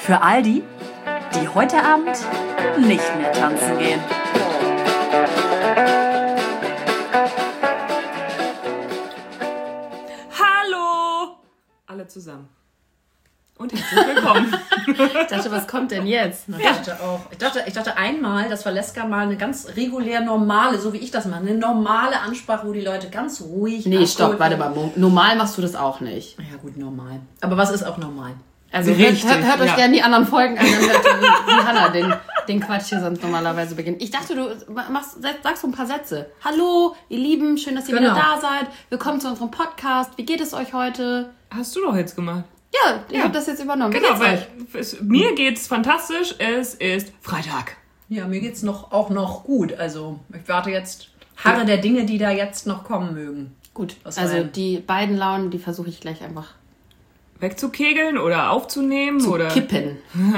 Für all die, die heute Abend nicht mehr tanzen gehen. Hallo! Alle zusammen. Und herzlich willkommen. Ich dachte, was kommt denn jetzt? Ich dachte einmal, dass Valeska mal eine ganz regulär normale, so wie ich das mache, eine normale Ansprache, wo die Leute ganz ruhig... Nee, stopp, warte mal. Normal machst du das auch nicht. Ja gut, normal. Aber was ist auch normal? Also hört euch gerne die anderen Folgen an, dann hört ihr, wie Hannah den Quatsch hier sonst normalerweise beginnt. Ich dachte, du sagst so ein paar Sätze. Hallo, ihr Lieben, schön, dass ihr wieder da seid. Willkommen zu unserem Podcast. Wie geht es euch heute? Hast du doch jetzt gemacht. Ja, ich habe das jetzt übernommen. Genau, weil mir geht's fantastisch. Es ist Freitag. Ja, mir geht's auch noch gut. Also ich warte jetzt, harre der Dinge, die da jetzt noch kommen mögen. Gut, also die beiden Launen, die versuche ich gleich einfach wegzukegeln oder aufzunehmen oder kippen.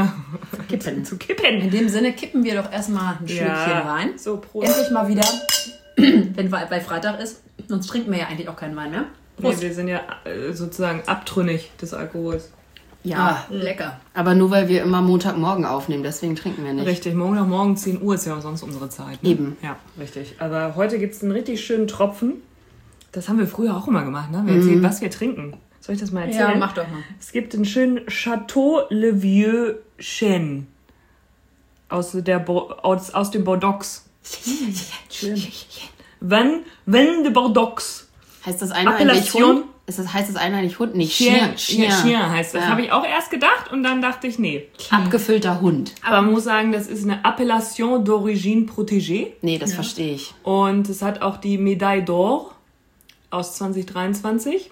Zu kippen. In dem Sinne kippen wir doch erstmal ein Schlückchen rein. So, Prost. Endlich mal wieder, wenn bei Freitag ist. Sonst trinken wir ja eigentlich auch keinen Wein mehr. Nee, wir sind ja sozusagen abtrünnig des Alkohols. Ja, lecker. Aber nur weil wir immer Montagmorgen aufnehmen, deswegen trinken wir nicht. Richtig, morgen 10 Uhr ist ja sonst unsere Zeit. Ne? Eben. Ja, richtig. Aber heute gibt es einen richtig schönen Tropfen. Das haben wir früher auch immer gemacht, ne? Wir erzählen, was wir trinken. Soll ich das mal erzählen? Ja, mach doch mal. Es gibt einen schönen Chateau Le Vieux Chêne aus dem Bordeaux. Schön. Wenn de Bordeaux. Heißt das eine eigentlich Hund? Heißt das eine eigentlich Hund? Nicht Chien heißt das. Ja. Habe ich auch erst gedacht und dann dachte ich, nee. Abgefüllter Hund. Aber man muss sagen, das ist eine Appellation d'origine protégée. Nee, das verstehe ich. Und es hat auch die Médaille d'Or aus 2023.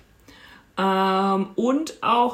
Und auch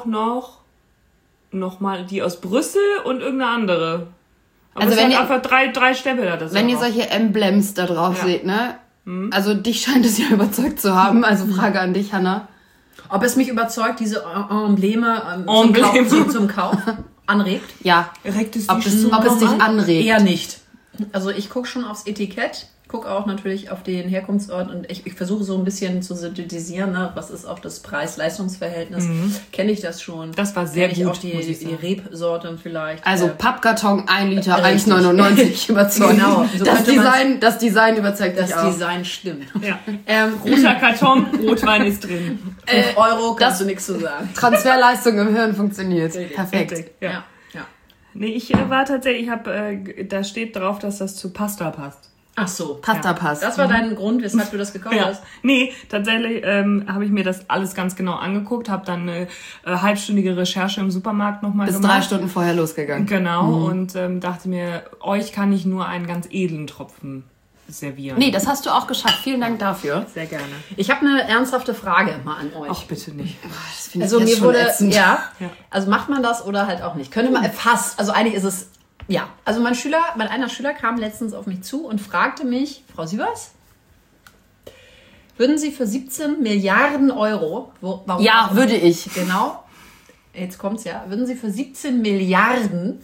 noch mal die aus Brüssel und irgendeine andere. Aber Also es wenn hat ihr, einfach drei Stempel hat das. wenn ihr auch. solche Emblems da drauf seht, ne? Also dich scheint es ja überzeugt zu haben. Also Frage an dich, Hannah. Ob es mich überzeugt, diese Embleme zum Kauf anregt? Ja. Ob es dich anregt. Eher nicht. Also ich gucke schon aufs Etikett, gucke auch natürlich auf den Herkunftsort und ich versuche so ein bisschen zu synthetisieren, ne? Was ist auch das Preis-Leistungs-Verhältnis. Kenne ich das schon? Das war sehr Kenn ich gut, auch die Rebsorte vielleicht. Also Pappkarton, 1 Liter, 1,99 überzeugt. Genau. So das Design überzeugt dich auch. Das Design stimmt. Ja. Roter Karton, Rotwein ist drin. 5 Euro kannst du nichts zu sagen. Transferleistung im Hirn funktioniert. Perfekt. Richtig, ja. Ja. Nee, ich war tatsächlich, da steht drauf, dass das zu Pasta passt. Ach so. Pasta passt. Das war dein Grund, weshalb du das gekauft hast? Nee, tatsächlich habe ich mir das alles ganz genau angeguckt, habe dann eine halbstündige Recherche im Supermarkt nochmal gemacht. Bis 3 Stunden vorher losgegangen. Genau, und dachte mir, euch kann ich nur einen ganz edlen Tropfen servieren. Nee, das hast du auch geschafft. Vielen Dank dafür. Sehr gerne. Ich habe eine ernsthafte Frage mal an euch. Ach, bitte nicht. Das finde ich Also jetzt mir schon wurde, ätzend. also macht man das oder halt auch nicht. Könnte man, fast, also eigentlich ist es, ja. Also mein einer Schüler kam letztens auf mich zu und fragte mich, Frau Sievers, würden Sie für 17 Milliarden Euro, warum Ja, würde ich. Genau, jetzt kommt's ja, würden Sie für 17 Milliarden,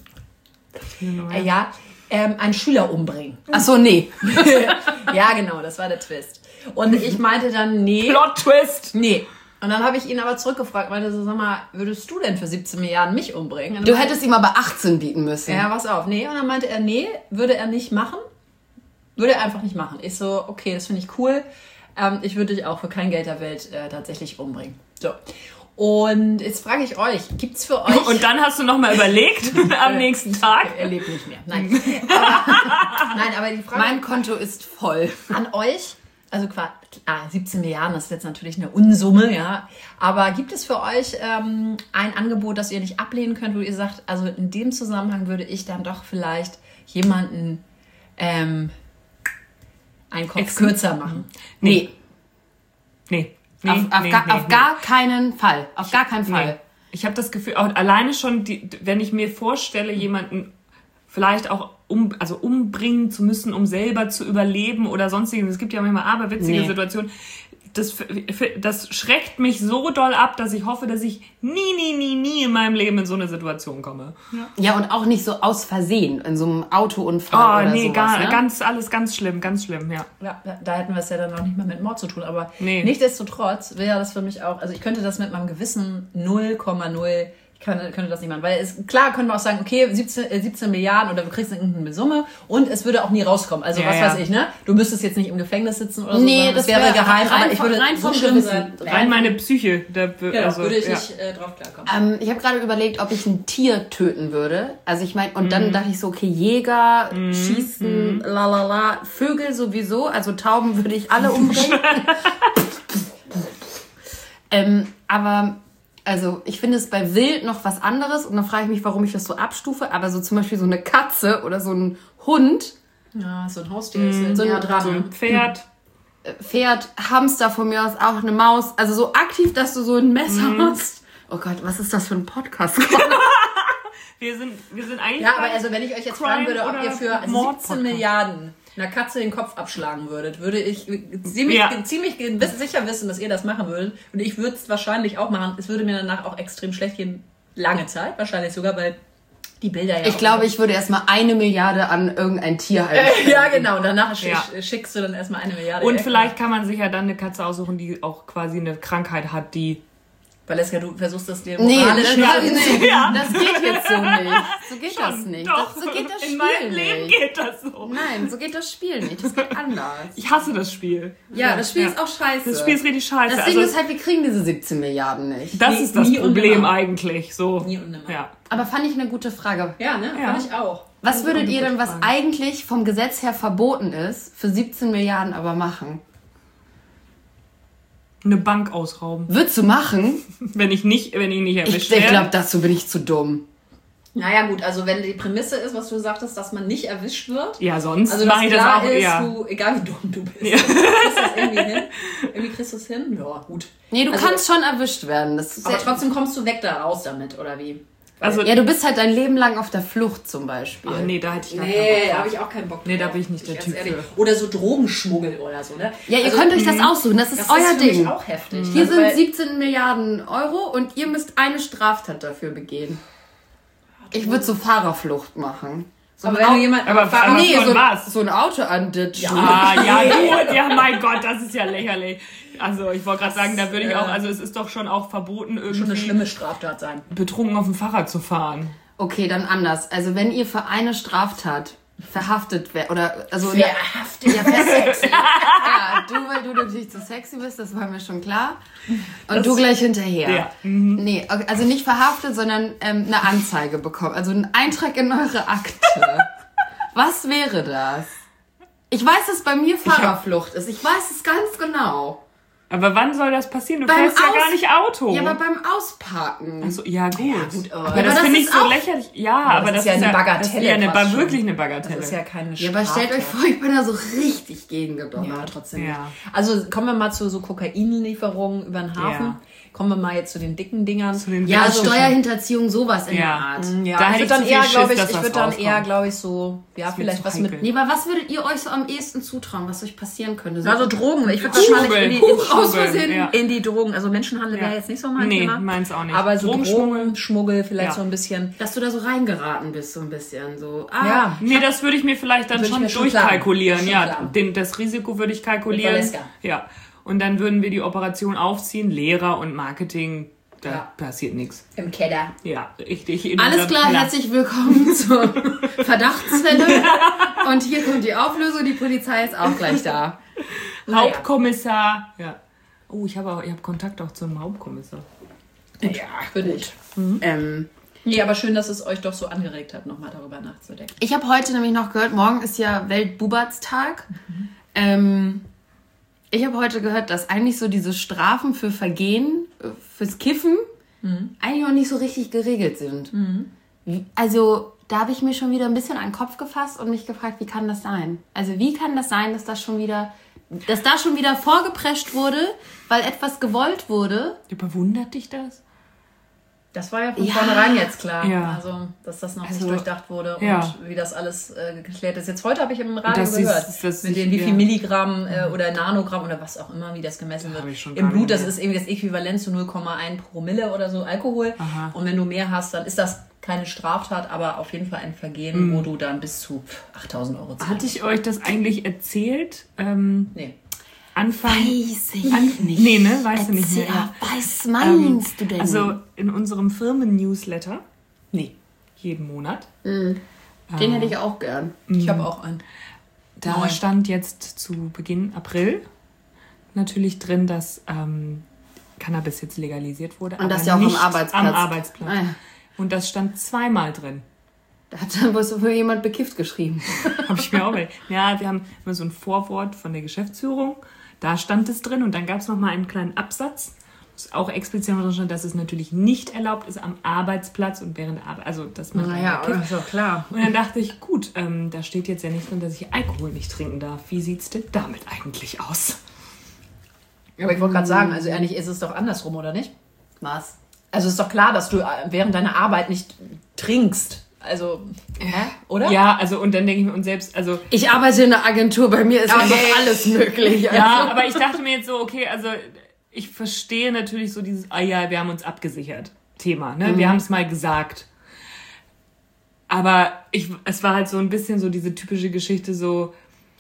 einen Schüler umbringen? Ach so, nee. Ja, genau, das war der Twist. Und ich meinte dann, nee. Plot-Twist! Nee. Und dann habe ich ihn aber zurückgefragt, meinte so, sag mal, würdest du denn für 17 Milliarden mich umbringen? Und Du hättest ihm aber 18 bieten müssen. ja, pass auf, nee. Und dann meinte er, nee, würde er nicht machen. Würde er einfach nicht machen. Ich so, okay, das finde ich cool. Ich würde dich auch für kein Geld der Welt tatsächlich umbringen. So. Und jetzt frage ich euch, gibt's für euch... Und dann hast du nochmal überlegt am nächsten Tag? Er lebt nicht mehr. Nein. Aber die Frage... Mein Konto ist voll. An euch, also klar, 17 Milliarden, das ist jetzt natürlich eine Unsumme, ja. Aber gibt es für euch ein Angebot, das ihr nicht ablehnen könnt, wo ihr sagt, also in dem Zusammenhang würde ich dann doch vielleicht jemanden einen Kopf kürzer machen? Nee. Auf gar keinen Fall. Auf gar keinen Fall. Nee. Ich habe das Gefühl, auch alleine schon, wenn ich mir vorstelle, jemanden vielleicht auch umbringen zu müssen, um selber zu überleben oder sonstiges. Es gibt ja manchmal aberwitzige Situationen. Das schreckt mich so doll ab, dass ich hoffe, dass ich nie in meinem Leben in so eine Situation komme. Ja, und auch nicht so aus Versehen in so einem Autounfall oder sowas. Alles ganz schlimm, ja. Ja, da hätten wir es ja dann auch nicht mehr mit Mord zu tun, aber nee. Nichtsdestotrotz wäre das für mich auch, also ich könnte das mit meinem Gewissen 0,0, ich könnte das nicht machen. Weil klar können wir auch sagen, okay, 17 Milliarden oder du kriegst irgendeine Summe und es würde auch nie rauskommen. Also weiß ich, ne? Du müsstest jetzt nicht im Gefängnis sitzen oder so. Nee, das wäre geheim, aber ich würde rein vom Gewissen. Rein meine Psyche. Würde ich nicht drauf klarkommen. Ich habe gerade überlegt, ob ich ein Tier töten würde. Also ich meine, und dann dachte ich so, okay, Jäger, Schießen, lalala, Vögel sowieso, also Tauben würde ich alle umbringen. Aber also ich finde es bei Wild noch was anderes und dann frage ich mich, warum ich das so abstufe. Aber so zum Beispiel so eine Katze oder so ein Hund. Ja, so ein Haustier ist so dran. So ein Pferd, Hamster von mir aus, auch eine Maus. Also so aktiv, dass du so ein Messer hast. Oh Gott, was ist das für ein Podcast? wir sind eigentlich... Ja, aber also wenn ich euch jetzt fragen würde, ob ihr für 17 Milliarden einer Katze den Kopf abschlagen würdet, würde ich ziemlich sicher wissen, dass ihr das machen würdet. Und ich würde es wahrscheinlich auch machen. Es würde mir danach auch extrem schlecht gehen. Lange Zeit, wahrscheinlich sogar, weil die Bilder ja... Ich glaube, ich würde erstmal 1 Milliarde an irgendein Tier halten. Ja, genau. Danach schickst du dann erstmal 1 Milliarde. Und vielleicht kann man sich ja dann eine Katze aussuchen, die auch quasi eine Krankheit hat, die... Valeska, du versuchst das dir moralisch Ja. Das geht jetzt so nicht. So geht das nicht. Doch. So geht das Spiel In meinem nicht. Leben geht das so. Nein, so geht das Spiel nicht. Das geht anders. Ich hasse das Spiel. Ja, das Spiel ist auch scheiße. Das Spiel ist richtig scheiße. Das Ding ist halt, wir kriegen diese 17 Milliarden nicht. Das ist das Problem eigentlich. So. Nie und nimmer. Ja. Aber fand ich eine gute Frage. Ja, ne? Ja. Fand ich auch. Was würdet ihr denn, was eigentlich vom Gesetz her verboten ist, für 17 Milliarden aber machen? Eine Bank ausrauben. Würdest du machen? Wenn ich nicht erwischt werde. Ich glaube, dazu bin ich zu dumm. Naja gut, also wenn die Prämisse ist, was du sagtest, dass man nicht erwischt wird. Ja, sonst also mache ich das auch eher. Du, egal wie dumm du bist, kriegst das irgendwie hin. Irgendwie kriegst du es hin. Ja, gut. Nee, du kannst schon erwischt werden. Aber trotzdem kommst du weg da raus damit, oder wie? Also, ja, du bist halt dein Leben lang auf der Flucht zum Beispiel. Ach nee, da hätte ich gar keinen Nee, Bock da drauf. habe ich auch keinen Bock drauf. Nee, da bin ich nicht der Typ für. Oder so Drogenschmuggel oder so, ne? Ja, ihr könnt euch das aussuchen, das ist euer Das ist für mich Ding. auch heftig. Hier Also, sind weil- 17 Milliarden Euro und ihr müsst eine Straftat dafür begehen. Ich würde so Fahrerflucht machen. So aber ein wenn du jemanden... Nee, so, was? so ein Auto anditschen. Ja, gut. Ja, mein Gott, das ist ja lächerlich. Also, ich wollte gerade sagen, da würde ich auch, also es ist doch schon auch verboten, schon eine irgendwie schlimme Straftat sein. betrunken auf dem Fahrrad zu fahren. Okay, dann anders. Also wenn ihr für eine Straftat verhaftet werdet, oder, also... Verhaftet? Ja, sexy. Ja, du, weil du natürlich zu sexy bist, das war mir schon klar. Und du gleich hinterher. Ja. Nee, okay, also nicht verhaftet, sondern eine Anzeige bekommen. Also ein Eintrag in eure Akte. Was wäre das? Ich weiß, dass bei mir Fahrerflucht ist. Ich weiß es ganz genau. Aber wann soll das passieren? Du Beim fährst ja gar nicht Auto. Ja, aber beim Ausparken. Also, ja, gut. aber das das finde ich ist so auch- lächerlich. Ja, aber das ist ja eine Bagatelle Das ist ja fast schon. wirklich eine Bagatelle. Das ist ja keine Ja, Straftat. aber stellt euch vor, ich bin da so richtig gegengedonnert. Ja, trotzdem. Ja. Also kommen wir mal zu so Kokainlieferungen über den Hafen. Ja. Kommen wir mal jetzt zu den dicken Dingern. Zu den Ja, klassischen- Steuerhinterziehung, sowas in Ja. der Art. Ja, Da ich hätte würde ich dann zu viel eher, Schiss, glaube ich, dass ich das würde dann eher, rauskommt. glaube ich, so, ja, wird vielleicht zu was heikel. mit. Nee, aber was würdet ihr euch so am ehesten zutrauen, was euch passieren könnte? Also Drogen. Ich würde Schmuggel. wahrscheinlich aus Versehen. Ja. in die Drogen. Also Menschenhandel wäre Ja. jetzt nicht so mein Nee, Thema. meins auch nicht. Aber so Drogenschmuggel. Drogenschmuggel vielleicht Ja. so ein bisschen. dass du da so reingeraten bist, so ein bisschen. So, Ja. Nee, das würde ich mir vielleicht dann Würde ich schon mir schon durchkalkulieren. planen. Ja, Schon planen. das Risiko würde ich kalkulieren. Mit Valeska. Ja. Und dann würden wir die Operation aufziehen. Lehrer und Marketing, da Ja. passiert nichts. Im Keller. Ja, richtig. in alles unserem klar, Keller. herzlich willkommen zur Verdachtszelle. Und hier kommt die Auflösung, die Polizei ist auch gleich da. Hauptkommissar. Ja. Oh, ich habe Kontakt auch zum Hauptkommissar. Ja, für dich. Nee, aber schön, dass es euch doch so angeregt hat, nochmal darüber nachzudenken. Ich habe heute nämlich noch gehört, morgen ist ja Weltbubertstag. Ich habe heute gehört, dass eigentlich so diese Strafen für Vergehen, fürs Kiffen, eigentlich noch nicht so richtig geregelt sind. Also da habe ich mir schon wieder ein bisschen an den Kopf gefasst und mich gefragt, wie kann das sein? Also wie kann das sein, dass da schon wieder vorgeprescht wurde, weil etwas gewollt wurde? Überwundert dich das? Das war ja von Ja. vornherein jetzt klar. Ja. Also, dass das noch Also, nicht durchdacht wurde ja. und wie das alles geklärt ist. Jetzt heute habe ich im Radio Das gehört, ist- das mit ist- den wie viel ja. Milligramm oder Nanogramm oder was auch immer, wie das gemessen Habe wird. ich schon Im gar Blut, nicht das mehr. ist irgendwie das Äquivalent zu 0,1 Promille oder so Alkohol. Aha. Und wenn du mehr hast, dann ist das keine Straftat, aber auf jeden Fall ein Vergehen, wo du dann bis zu 8.000 Euro zahlst. Hatte ich euch das eigentlich erzählt? Nee. Anfang... Weiß ich nicht. Nee, ne? Weißt du nicht mehr. Ja. Was meinst du denn? Also in unserem Firmen-Newsletter, Nee. jeden Monat, den hätte ich auch gern. Ich habe auch einen. da stand jetzt zu Beginn April natürlich drin, dass Cannabis jetzt legalisiert wurde. Und das aber ja auch am nicht Arbeitsplatz. Am Arbeitsplatz. Ah, ja. Und das stand zweimal drin. Da hat dann wohl so für jemand bekifft geschrieben. Habe ich mir auch überlegt. Ja, wir haben immer so ein Vorwort von der Geschäftsführung. Da stand es drin und dann gab es nochmal einen kleinen Absatz, wo auch explizit drin stand, dass es natürlich nicht erlaubt ist am Arbeitsplatz und während der Arbeit, also dass man ist doch klar. Und dann dachte ich, gut, da steht jetzt ja nicht drin, dass ich Alkohol nicht trinken darf. Wie sieht's denn damit eigentlich aus? Aber ich wollte gerade sagen, also eigentlich ist es doch andersrum, oder nicht? Was? Also ist doch klar, dass du während deiner Arbeit nicht trinkst. Also, oder? Ja, also und dann denke ich mir, und selbst, also... Ich arbeite in einer Agentur, bei mir ist einfach alles möglich. Also. Ja, aber ich dachte mir jetzt so, okay, also ich verstehe natürlich so dieses, ja, wir haben uns abgesichert Thema, ne? Wir haben es mal gesagt. Aber es war halt so ein bisschen so diese typische Geschichte so,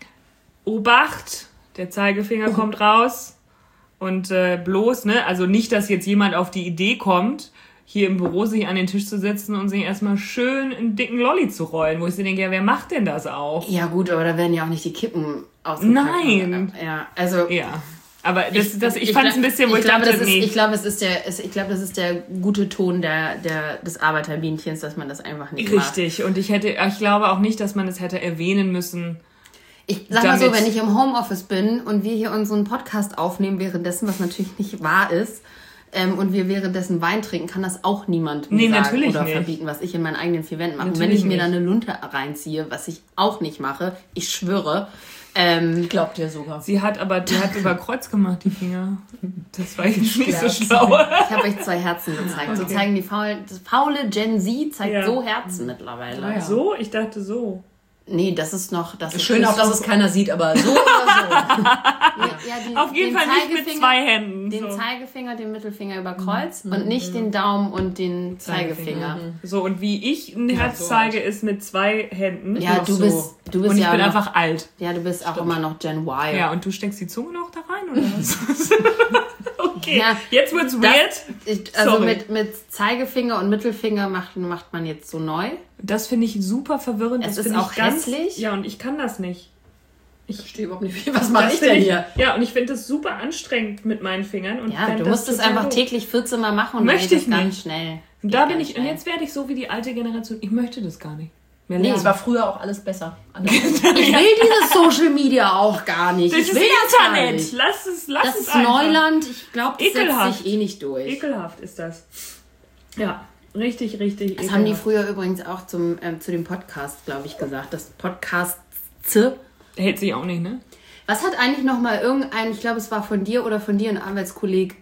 Obacht, der Zeigefinger kommt raus und bloß, ne, also nicht, dass jetzt jemand auf die Idee kommt, hier im Büro sich an den Tisch zu setzen und sich erstmal schön einen dicken Lolli zu rollen, wo ich so denke, ja, wer macht denn das auch? Ja gut, aber da werden ja auch nicht die Kippen ausgepackt. Nein. Ja, also... Ja. Aber ich fand es ein bisschen, wo ich dachte, nee. Ich glaube, das ist der gute Ton des Arbeiterbienchens, dass man das einfach nicht macht. Richtig. Und ich glaube auch nicht, dass man es hätte erwähnen müssen. Ich sag mal so, wenn ich im Homeoffice bin und wir hier unseren Podcast aufnehmen währenddessen, was natürlich nicht wahr ist, und wir währenddessen Wein trinken, kann das auch niemand mir sagen oder verbieten, was ich in meinen eigenen 4 Wänden mache. Und wenn ich mir dann eine Lunte reinziehe, was ich auch nicht mache, ich schwöre. Ich glaub dir sogar. Die hat über Kreuz gemacht, die Finger. Das war jetzt nicht so schlau. Ich habe euch 2 Herzen gezeigt. Okay. So zeigen das faule Gen Z zeigt so Herzen mittlerweile. Ja. So? Ich dachte so. Nee, das ist noch... Das ist schön auch, dass es keiner sieht, aber so oder so. Auf jeden Fall nicht mit 2 Händen. Den Zeigefinger, den Mittelfinger über Kreuz und nicht den Daumen und den Zeigefinger. So, und wie ich ein Herz zeige, ist mit 2 Händen. Ja, du bist und ich bin einfach alt. Ja, du bist auch immer noch Gen Y. Ja, und du steckst die Zunge noch da rein, oder was? Okay, ja, jetzt wird's weird. Also mit Zeigefinger und Mittelfinger macht man jetzt so neu. Das finde ich super verwirrend. Es ist auch hässlich. Ja, und ich kann das nicht. Ich verstehe überhaupt nicht, was mache ich denn hier? Ja, und ich finde das super anstrengend mit meinen Fingern. Und ja, du musst es einfach täglich 14 Mal machen und möchte ich ganz schnell. Und da bin ich, und jetzt werde ich so wie die alte Generation. Ich möchte das gar nicht. Nee, es war früher auch alles besser. Ich will dieses Social Media auch gar nicht. Ich will das Internet. Nicht. Lass es das ist einfach. Neuland. Ich glaube, das setzt sich eh nicht durch. Ekelhaft ist das. Ja, richtig, richtig ekelhaft. Das haben die früher übrigens auch zu dem Podcast, glaube ich, gesagt. Das Podcast hält sich auch nicht, ne? Was hat eigentlich noch mal ich glaube, es war von dir oder von dir ein Arbeitskolleg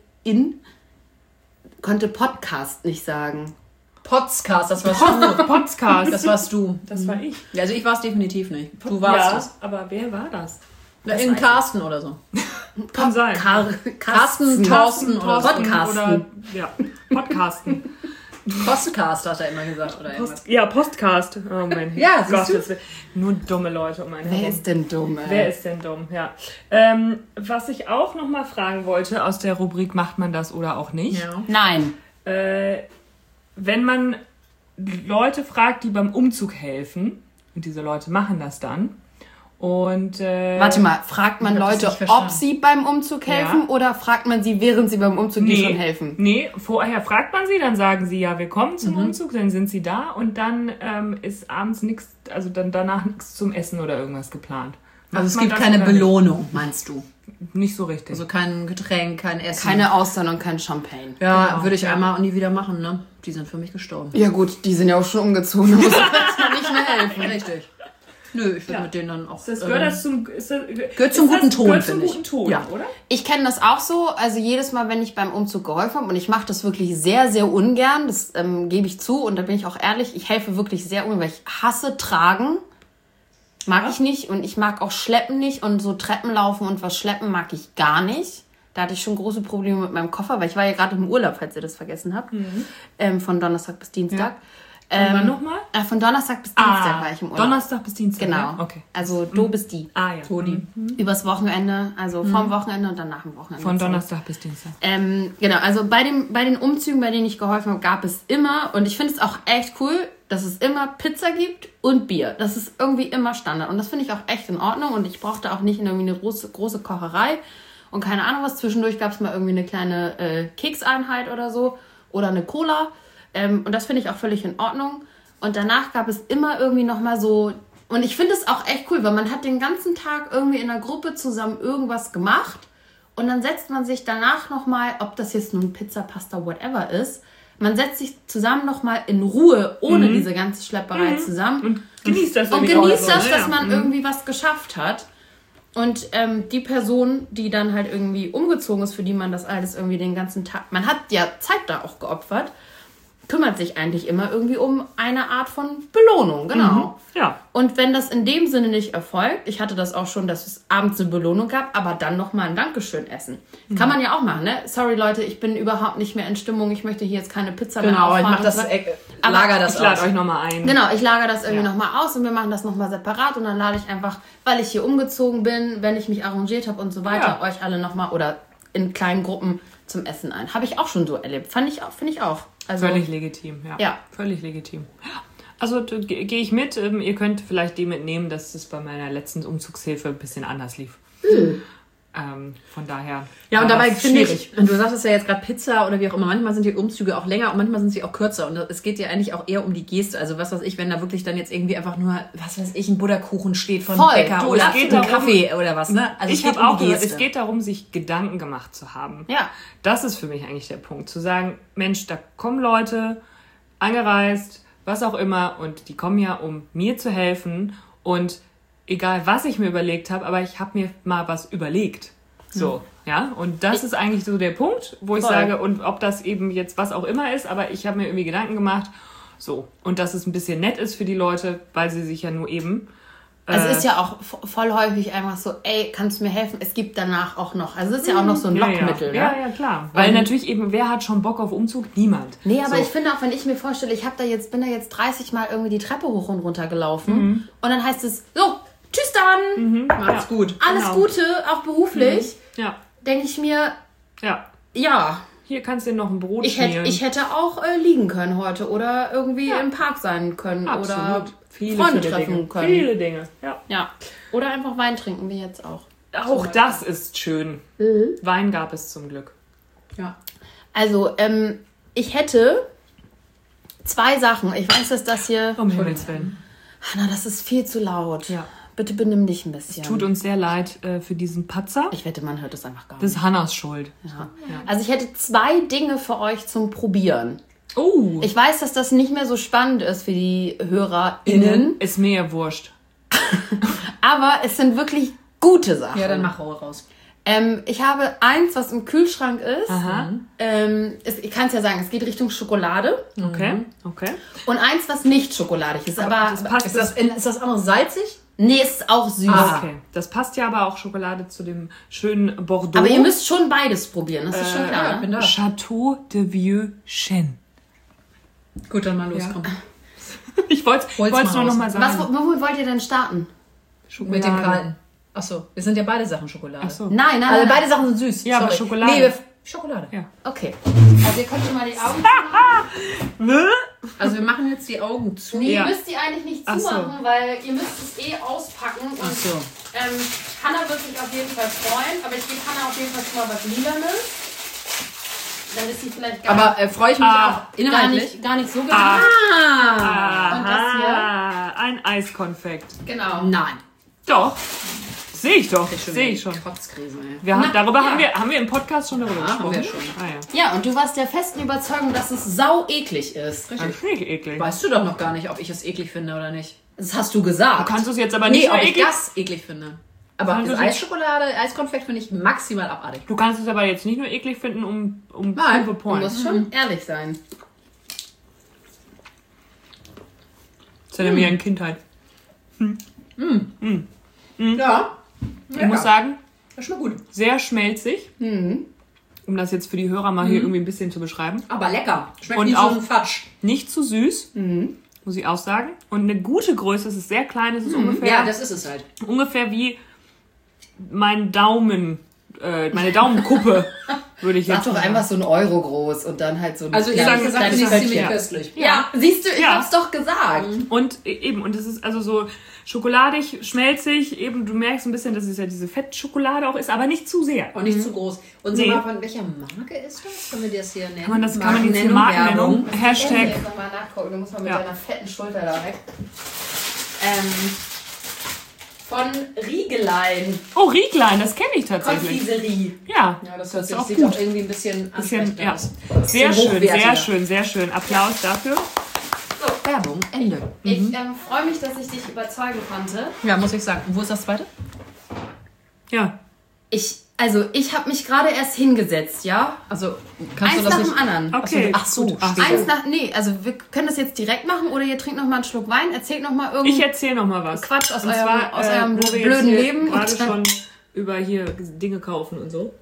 konnte Podcast nicht sagen. Podcast, das warst du. Podcast. Das warst du. Das war ich. Also ich war es definitiv nicht. Du warst es. Aber wer war das? In Carsten oder so. Kann sein. Carsten, Thorsten oder Podcasten. Oder, ja, Podcasten. Postcast hat er immer gesagt. Oder ja, Postcast. Oh mein ja, Gott. Nur dumme Leute um einen herum. Wer ist denn dumm? Wer ist denn dumm, ja. Was ich auch noch mal fragen wollte aus der Rubrik, macht man das oder auch nicht? Ja. Nein. Wenn man Leute fragt, die beim Umzug helfen, und diese Leute machen das dann, und... Warte mal, fragt man Leute, ob sie beim Umzug helfen, oder fragt man sie, während sie beim Umzug schon helfen? Nee, vorher fragt man sie, dann sagen sie, ja, wir kommen zum Umzug, dann sind sie da, und dann ist abends nichts, also dann danach nichts zum Essen oder irgendwas geplant. Also es gibt keine Belohnung, meinst du? Nicht so richtig. Also kein Getränk, kein Essen. Keine Austern und kein Champagne. Ja, genau. Würde ich einmal und nie wieder machen, ne? Die sind für mich gestorben. Ja gut, die sind ja auch schon umgezogen. Da muss man nicht mehr helfen. Richtig. Nö, ich würde mit denen dann auch... Gehört zum guten Ton, finde ich. Ja. Oder? Ich kenne das auch so. Also jedes Mal, wenn ich beim Umzug geholfen habe, und ich mache das wirklich sehr, sehr ungern, das gebe ich zu, und da bin ich auch ehrlich, ich helfe wirklich sehr ungern, weil ich hasse tragen. Mag ich nicht, und ich mag auch Schleppen nicht, und so Treppen laufen und was schleppen mag ich gar nicht. Da hatte ich schon große Probleme mit meinem Koffer, weil ich war ja gerade im Urlaub, falls ihr das vergessen habt, von Donnerstag bis Dienstag. Wann nochmal? Von Donnerstag bis Dienstag war ich im Urlaub. Donnerstag bis Dienstag, Genau. ja? Okay. Also du bist die. Ah ja. Toni. Übers Wochenende, also vom Wochenende und dann nach dem Wochenende. Von Donnerstag bis Dienstag. Genau, also bei den Umzügen, bei denen ich geholfen habe, gab es immer, und ich finde es auch echt cool, dass es immer Pizza gibt und Bier. Das ist irgendwie immer Standard. Und das finde ich auch echt in Ordnung. Und ich brauchte auch nicht irgendwie eine große Kocherei. Und keine Ahnung was. Zwischendurch gab es mal irgendwie eine kleine Kekseinheit oder so. Oder eine Cola. Und das finde ich auch völlig in Ordnung. Und danach gab es immer irgendwie nochmal so... Und ich finde es auch echt cool, weil man hat den ganzen Tag irgendwie in einer Gruppe zusammen irgendwas gemacht. Und dann setzt man sich danach nochmal, ob das jetzt nun Pizza, Pasta, whatever ist... Man setzt sich zusammen nochmal in Ruhe, ohne diese ganze Schlepperei zusammen. Und genießt das. Und genießt das, dass man irgendwie was geschafft hat. Und die Person, die dann halt irgendwie umgezogen ist, für die man das alles irgendwie den ganzen Tag... Man hat ja Zeit da auch geopfert. Kümmert sich eigentlich immer irgendwie um eine Art von Belohnung, genau. Ja. Und wenn das in dem Sinne nicht erfolgt, ich hatte das auch schon, dass es abends eine Belohnung gab, aber dann nochmal ein Dankeschön essen. Kann man ja auch machen, ne? Sorry Leute, ich bin überhaupt nicht mehr in Stimmung, ich möchte hier jetzt keine Pizza mehr auffahren. Genau, ich mach das, lager das Ich lade aus. euch nochmal ein. Genau, ich lagere das irgendwie nochmal aus und wir machen das nochmal separat und dann lade ich einfach, weil ich hier umgezogen bin, wenn ich mich arrangiert habe und so weiter, euch alle nochmal oder in kleinen Gruppen zum Essen ein. Habe ich auch schon so erlebt. Finde ich auch. Also, Völlig legitim, ja. Ja. Völlig legitim. Also gehe ich mit. Ihr könnt vielleicht die mitnehmen, dass es bei meiner letzten Umzugshilfe ein bisschen anders lief. Von daher. Ja, und war dabei das finde schwierig. ich, und du sagtest ja jetzt gerade Pizza oder wie auch immer, manchmal sind die Umzüge auch länger und manchmal sind sie auch kürzer. Und es geht ja eigentlich auch eher um die Geste. Also was weiß ich, wenn da wirklich dann jetzt irgendwie einfach nur, was weiß ich, ein Butterkuchen steht von Voll. Bäcker Du, oder es geht ein darum- Kaffee oder was, ne? Also Ich es geht habe auch um die gehört, Geste. es geht darum, sich Gedanken gemacht zu haben. Ja. Das ist für mich eigentlich der Punkt. Zu sagen, Mensch, da kommen Leute, angereist, was auch immer, und die kommen ja, um mir zu helfen. Und egal, was ich mir überlegt habe, aber ich habe mir mal was überlegt. So, ja. Und das ist eigentlich so der Punkt, wo ich Voll. sage, und ob das eben jetzt was auch immer ist, aber ich habe mir irgendwie Gedanken gemacht. So. Und dass es ein bisschen nett ist für die Leute, weil sie sich ja nur eben... Es ist ja auch voll häufig einfach so, ey, kannst du mir helfen? Es gibt danach auch noch, also es ist ja auch noch so ein Lockmittel. Ja, Ne? ja, klar. Weil natürlich eben, wer hat schon Bock auf Umzug? Niemand. Nee, aber So. ich finde auch, wenn ich mir vorstelle, ich bin da jetzt 30 Mal irgendwie die Treppe hoch und runter gelaufen und dann heißt es, so, tschüss dann, Macht's gut. alles Genau. Gute, auch beruflich, Ja, denke ich mir, ja. ja, Hier kannst du dir noch ein Brot ich schmieren. hätte auch liegen können heute oder irgendwie im Park sein können oder Absolut. Viele Freunde Dinge. treffen können. Viele Dinge, ja. Ja. Oder einfach Wein trinken, wie jetzt auch. Auch das ist schön. Wein gab es zum Glück. Ja. Also, ich hätte 2 Sachen. Ich weiß, dass das hier... Um Himmels Willen. Hanna, das ist viel zu laut. Ja. Bitte benimm dich ein bisschen. Tut uns sehr leid für diesen Patzer. Ich wette, man hört es einfach gar Das nicht. ist Hannas Schuld. Ja. Also ich hätte 2 Dinge für euch zum Probieren. Oh. Ich weiß, dass das nicht mehr so spannend ist für die HörerInnen, Ist mir ja wurscht. aber es sind wirklich gute Sachen. Ja, dann mach raus. Ich habe eins, was im Kühlschrank ist. Aha. Ich kann es ja sagen, es geht Richtung Schokolade. Okay, okay. Und eins, was nicht schokoladig ist. Aber das passt. Ist das andere salzig? nee, es ist auch süß. Okay. Das passt ja aber auch Schokolade zu dem schönen Bordeaux. Aber ihr müsst schon beides probieren, das ist schon klar. ja, ne? bin da. Chateau de Vieux Chêne. Gut, dann mal los, komm. Ich wollte es Hol's nur mal noch mal raus. sagen. Womit wollt ihr denn starten? Mit dem kalten. Achso, wir sind ja beide Sachen Schokolade. Ach so. Nein, Also nein. beide Sachen sind süß. Ja, aber Sorry. Schokolade. Nee, Schokolade. Ja. Okay. Also ihr könnt schon mal die Augen Also wir machen jetzt die Augen zu. Nee, Ja. ihr müsst die eigentlich nicht Ach so. zumachen, weil ihr müsst es auspacken. Und, Ach so. Hanna wird sich auf jeden Fall freuen, aber ich gebe Hanna auf jeden Fall schon mal was Lilanes. Dann ist sie vielleicht Aber freue ich mich auch inhaltlich. gar nicht so genau. Und das hier? Ein Eiskonfekt. Genau. Nein. Doch. Sehe ich doch. Sehe ich schon. Kotzkrise, ey. Wir haben, darüber ja. haben wir im Podcast schon darüber gesprochen. haben wir schon. Ah, ja. Ja, und du warst der festen Überzeugung, dass es sau eklig ist. Das ist nicht eklig. Weißt du doch noch gar nicht, ob ich es eklig finde oder nicht. Das hast du gesagt. Du kannst es jetzt aber nicht Nee, nur ob ich eklig. das eklig finde. Aber Kannst du das Eisschokolade, Eiskonfekt finde ich maximal abartig. Du kannst es aber jetzt nicht nur eklig finden, um Nein. prove a Du point. musst schon ehrlich sein. Das erinnert mich an Kindheit. Ja. Ich muss sagen, Das schmeckt gut. sehr schmelzig. um das jetzt für die Hörer mal hier irgendwie ein bisschen zu beschreiben. Aber lecker. Schmeckt Und wie so auch ein Fatsch. nicht zu süß, muss ich auch sagen. Und eine gute Größe, es ist sehr klein, es ist Ja, das ist es halt. ungefähr wie mein Daumen, meine Daumenkuppe, würde ich Sag jetzt doch sagen. einfach so ein Euro groß und dann halt so ein Also ich habe gesagt, kleines sie ist Pöttchen. ziemlich köstlich. Ja, siehst du, ich Ja. hab's doch gesagt. Und es ist also so schokoladig, schmelzig, eben du merkst ein bisschen, dass es ja diese Fettschokolade auch ist, aber nicht zu sehr. Und nicht zu groß. Und sag Nee. mal, von welcher Marke ist das? Können wir das hier nennen? Kann man jetzt eine Markennennung? Hashtag. Jetzt nochmal nachgucken, du musst mal mit deiner fetten Schulter da weg. Von Riegelein. Oh, Rieglein, das kenne ich tatsächlich. Konfiserie. Ja, Ja, das hört sich, auch sieht gut. auch irgendwie ein bisschen ansprechend Ja. aus. Sehr Bisschen schön, sehr hochwertiger. schön, sehr schön. Applaus dafür. Werbung, Ende. Ich freue mich, dass ich dich überzeugen konnte. Ja, muss ich sagen. Wo ist das zweite? Ja. Ich habe mich gerade erst hingesetzt, ja? Also, kannst Eins du das nach nicht... dem anderen. Okay. Ach so. Gut. Ach, später. Also wir können das jetzt direkt machen oder ihr trinkt noch mal einen Schluck Wein, erzählt noch mal Ich irgendeinen erzähle noch mal was. Quatsch aus Und eurem wo wir jetzt blöden hier Leben. gerade Und dann- schon über hier Dinge kaufen und so.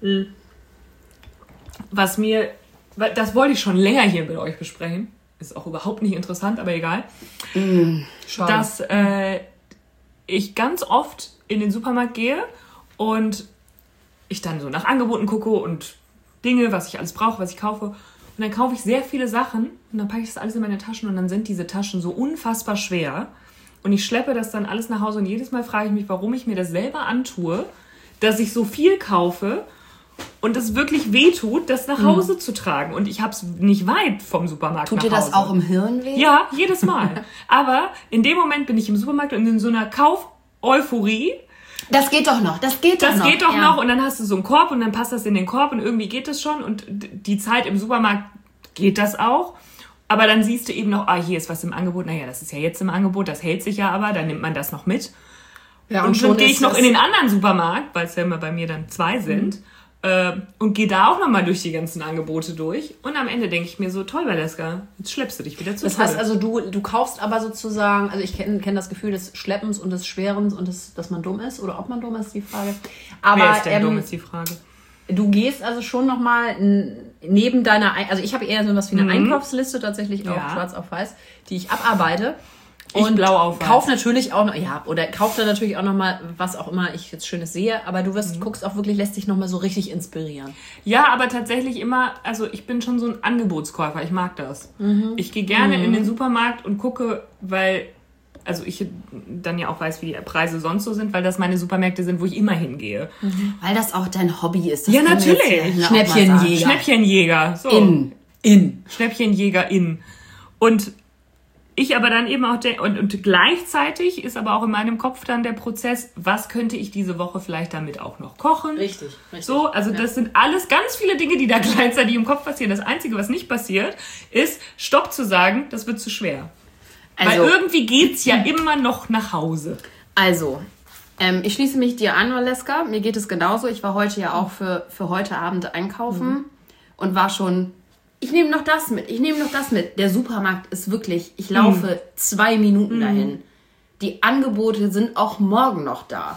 Was mir, das wollte ich schon länger hier mit euch besprechen. Ist auch überhaupt nicht interessant, aber egal. Schade. Dass ich ganz oft in den Supermarkt gehe und ich dann so nach Angeboten gucke und Dinge, was ich alles brauche, was ich kaufe. Und dann kaufe ich sehr viele Sachen und dann packe ich das alles in meine Taschen und dann sind diese Taschen so unfassbar schwer. Und ich schleppe das dann alles nach Hause und jedes Mal frage ich mich, warum ich mir das selber antue, dass ich so viel kaufe und es wirklich wehtut, das nach Hause zu tragen. Und ich habe es nicht weit vom Supermarkt Tut nach dir das Hause. auch im Hirn weh? Ja, jedes Mal. Aber in dem Moment bin ich im Supermarkt und in so einer Kauf-Euphorie. Das geht doch noch. Das geht doch noch und dann hast du so einen Korb und dann passt das in den Korb und irgendwie geht das schon und die Zeit im Supermarkt geht das auch. Aber dann siehst du eben noch, hier ist was im Angebot. Naja, das ist ja jetzt im Angebot, das hält sich ja aber, dann nimmt man das noch mit. Ja, Und schon dann gehe ich ist noch das- in den anderen Supermarkt, weil es ja immer bei mir dann 2 sind. Und gehe da auch nochmal durch die ganzen Angebote durch. Und am Ende denke ich mir so, toll, Valeska, jetzt schleppst du dich wieder zu Das heißt also, du kaufst aber sozusagen, also ich kenn das Gefühl des Schleppens und des Schwerens und dass man dumm ist oder ob man dumm ist, die Frage. Aber wer ist denn dumm, ist die Frage. du gehst also schon nochmal neben deiner, also ich habe eher so was wie eine Einkaufsliste tatsächlich auch Ja. schwarz auf weiß, die ich abarbeite. Ich blau auf weiß. Kauf natürlich auch noch, oder kauf dann natürlich auch noch mal, was auch immer ich jetzt Schönes sehe, aber du guckst auch wirklich, lässt dich noch mal so richtig inspirieren. Ja, aber tatsächlich immer, also ich bin schon so ein Angebotskäufer, ich mag das. Ich gehe gerne in den Supermarkt und gucke, weil, also ich dann ja auch weiß, wie die Preise sonst so sind, weil das meine Supermärkte sind, wo ich immer hingehe. Weil das auch dein Hobby ist. Das Ja, können wir jetzt natürlich. hier auch mal Schnäppchenjäger. sagen. Schnäppchenjäger. So. Schnäppchenjägerin. Und ich aber dann eben auch, und gleichzeitig ist aber auch in meinem Kopf dann der Prozess, was könnte ich diese Woche vielleicht damit auch noch kochen? Richtig. So, also das sind alles ganz viele Dinge, die da gleichzeitig im Kopf passieren. Das Einzige, was nicht passiert, ist, Stopp zu sagen, das wird zu schwer. Also, Weil irgendwie geht's ja immer noch nach Hause. Also, ich schließe mich dir an, Valeska. Mir geht es genauso. Ich war heute ja auch für heute Abend einkaufen und war schon, ich nehme noch das mit. Der Supermarkt ist wirklich, ich laufe 2 Minuten dahin. Die Angebote sind auch morgen noch da.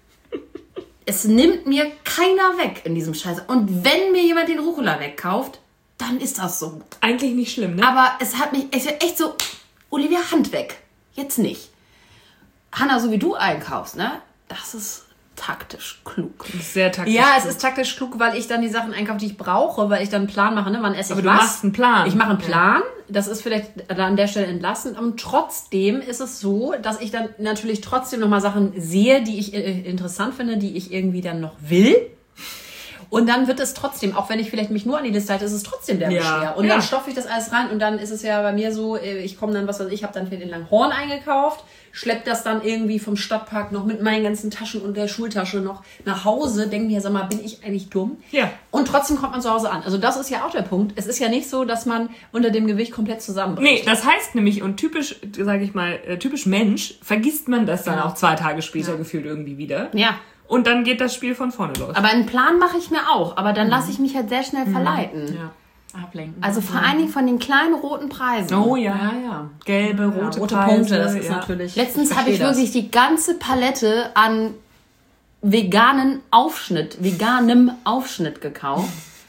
Es nimmt mir keiner weg in diesem Scheiß. Und wenn mir jemand den Rucola wegkauft, dann ist das so. Eigentlich nicht schlimm, ne? Aber es wird echt so, Olivia, Hand weg. Jetzt nicht. Hanna, so wie du einkaufst, ne? Das ist taktisch klug. Sehr taktisch. Ja, es ist taktisch klug, weil ich dann die Sachen einkaufe, die ich brauche, weil ich dann einen Plan mache, ne? Wann esse ich Aber was. du machst einen Plan. Ich mache einen Plan. Das ist vielleicht an der Stelle entlastend. Und trotzdem ist es so, dass ich dann natürlich trotzdem nochmal Sachen sehe, die ich interessant finde, die ich irgendwie dann noch will. Und dann wird es trotzdem, auch wenn ich vielleicht mich nur an die Liste halte, ist es trotzdem der schwer. Und dann stopfe ich das alles rein und dann ist es ja bei mir so, ich komme dann, ich habe dann für den Langhorn eingekauft, schlepp das dann irgendwie vom Stadtpark noch mit meinen ganzen Taschen und der Schultasche noch nach Hause, denke mir, sag mal, bin ich eigentlich dumm? Ja. Und trotzdem kommt man zu Hause an. Also das ist ja auch der Punkt. Es ist ja nicht so, dass man unter dem Gewicht komplett zusammenbricht. Nee, das heißt nämlich, und typisch, sage ich mal, typisch Mensch, vergisst man das dann auch 2 Tage später gefühlt irgendwie wieder. Ja. Und dann geht das Spiel von vorne los. Aber einen Plan mache ich mir auch. Aber dann lasse ich mich halt sehr schnell verleiten. Ja. Ablenken. Also vor allen Dingen von den kleinen roten Preisen. Oh ja. ja. Gelbe, rote, Rote Preise, Punkte, das ist ja. natürlich... Letztens habe ich wirklich die ganze Palette an veganem Aufschnitt gekauft.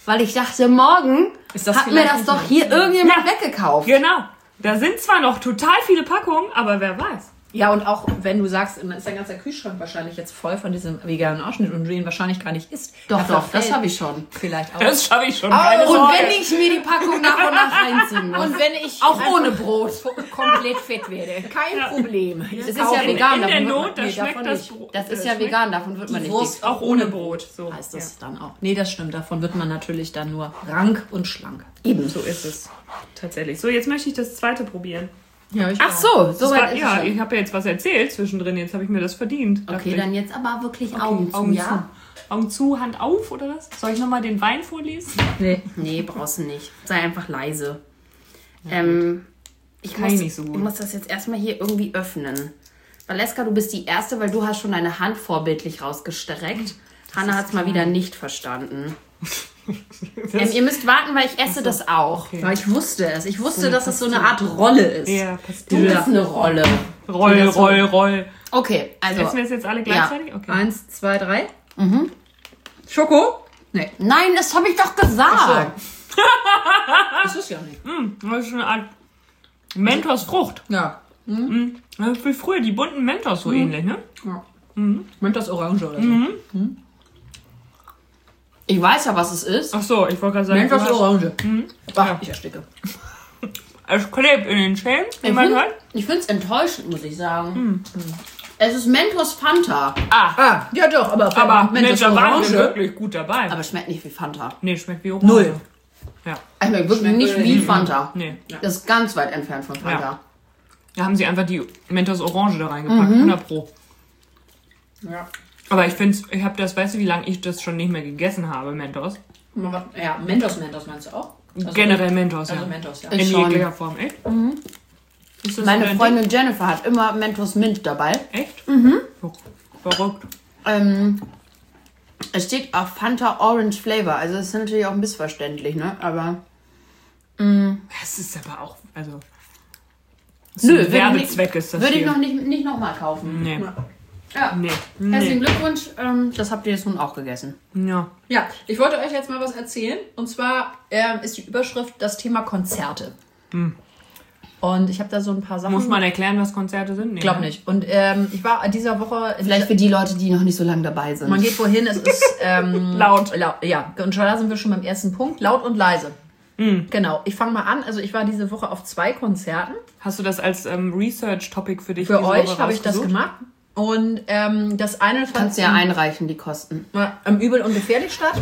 weil ich dachte, morgen hat mir das doch hier irgendjemand weggekauft. Genau. Da sind zwar noch total viele Packungen, aber wer weiß. Ja, und auch wenn du sagst, dann ist dein ganzer Kühlschrank wahrscheinlich jetzt voll von diesem veganen Ausschnitt und du den wahrscheinlich gar nicht isst. Doch, das habe ich schon. Vielleicht auch. Das schaffe ich schon. Keine Und Sorge. wenn ich mir die Packung nach und nach reinziehen muss. Und wenn ich auch ohne Brot. komplett fett werde, kein Problem. Das ist ja vegan. In der davon wird Not, da man, schmeckt das Brot. das ist ja vegan, davon wird man nicht Wurst dick. Auch ohne Brot. So heißt das dann auch. Nee, das stimmt. Davon wird man natürlich dann nur rank und schlank. Eben, so ist es. Tatsächlich. So, jetzt möchte ich das zweite probieren. Ja, Ach so, so weit ist Ja, es schon. ich habe ja jetzt was erzählt zwischendrin. Jetzt habe ich mir das verdient. Okay, dann jetzt aber wirklich Augen zu, ja? Augen zu, Hand auf, oder was? Soll ich nochmal den Wein vorlesen? Nee, brauchst du nicht. Sei einfach leise. Ich muss das jetzt erstmal hier irgendwie öffnen. Valeska, du bist die Erste, weil du hast schon deine Hand vorbildlich rausgestreckt. Hanna hat es mal wieder nicht verstanden. Ihr müsst warten, weil ich esse das auch. Okay. Ich wusste es. Ich wusste, dass es so eine Art Rolle ist. Ja, Du bist eine Rolle. Roll. Okay, also... Essen wir es jetzt alle gleichzeitig? Ja. Okay. 1, 2, 3. Schoko? Nee. Nein, das habe ich doch gesagt. Das ist ja nicht. Das ist eine Art Mentos-Frucht. Ja. Wie früher die bunten Mentos so ähnlich, ne? Ja. Mentos Orange oder so. Ich weiß ja, was es ist. Ach so, ich wollte gerade sagen... Mentos Orange. Ja. Ich ersticke. Es klebt in den Zähnen, wie man hört. Ich finde es enttäuschend, muss ich sagen. Es ist Mentos Fanta. Ah, ja doch, Aber Mentos da waren wir Orange. wirklich gut dabei. Aber schmeckt nicht wie Fanta. Nee, schmeckt wie Orange. Null. Ja. Schmeckt wirklich nicht wie Fanta. Nee. Das ist ganz weit entfernt von Fanta. Da haben sie einfach die Mentos Orange da reingepackt. 100 Pro. Ja. Aber ich finde, ich habe das, weißt du, wie lange ich das schon nicht mehr gegessen habe, Mentos? Ja, Mentos meinst du auch? Also Generell Mentos, Also ja. Mentos, ja. In Ich schon. jeglicher Form, echt? Ist das Meine so dein Freundin Jennifer hat immer Mentos Mint dabei. Ding? Echt? Verrückt. Es steht auf Fanta Orange Flavor. Also das ist natürlich auch missverständlich, ne? Aber Das ist aber auch, also... Nö, Werbezweck ist das würde ich hier. noch nicht nochmal kaufen. Nee. Ja. Nee. Herzlichen Glückwunsch. Das habt ihr jetzt nun auch gegessen. Ja. Ja, ich wollte euch jetzt mal was erzählen. Und zwar ist die Überschrift das Thema Konzerte. Und ich habe da so ein paar Sachen... Muss man erklären, was Konzerte sind? Nee, Glaub ne? nicht. Und ich war dieser Woche... Vielleicht für die Leute, die noch nicht so lange dabei sind. Man geht wohin, es ist Laut. Ja, und da sind wir schon beim ersten Punkt. Laut und leise. Genau. Ich fange mal an. Also ich war diese Woche auf 2 Konzerten. Hast du das als Research-Topic für dich Für diese euch Woche habe ich das rausgesucht? gemacht. Und das eine fand Kannst du ja einreichen, die Kosten. am Übel und gefährlich statt.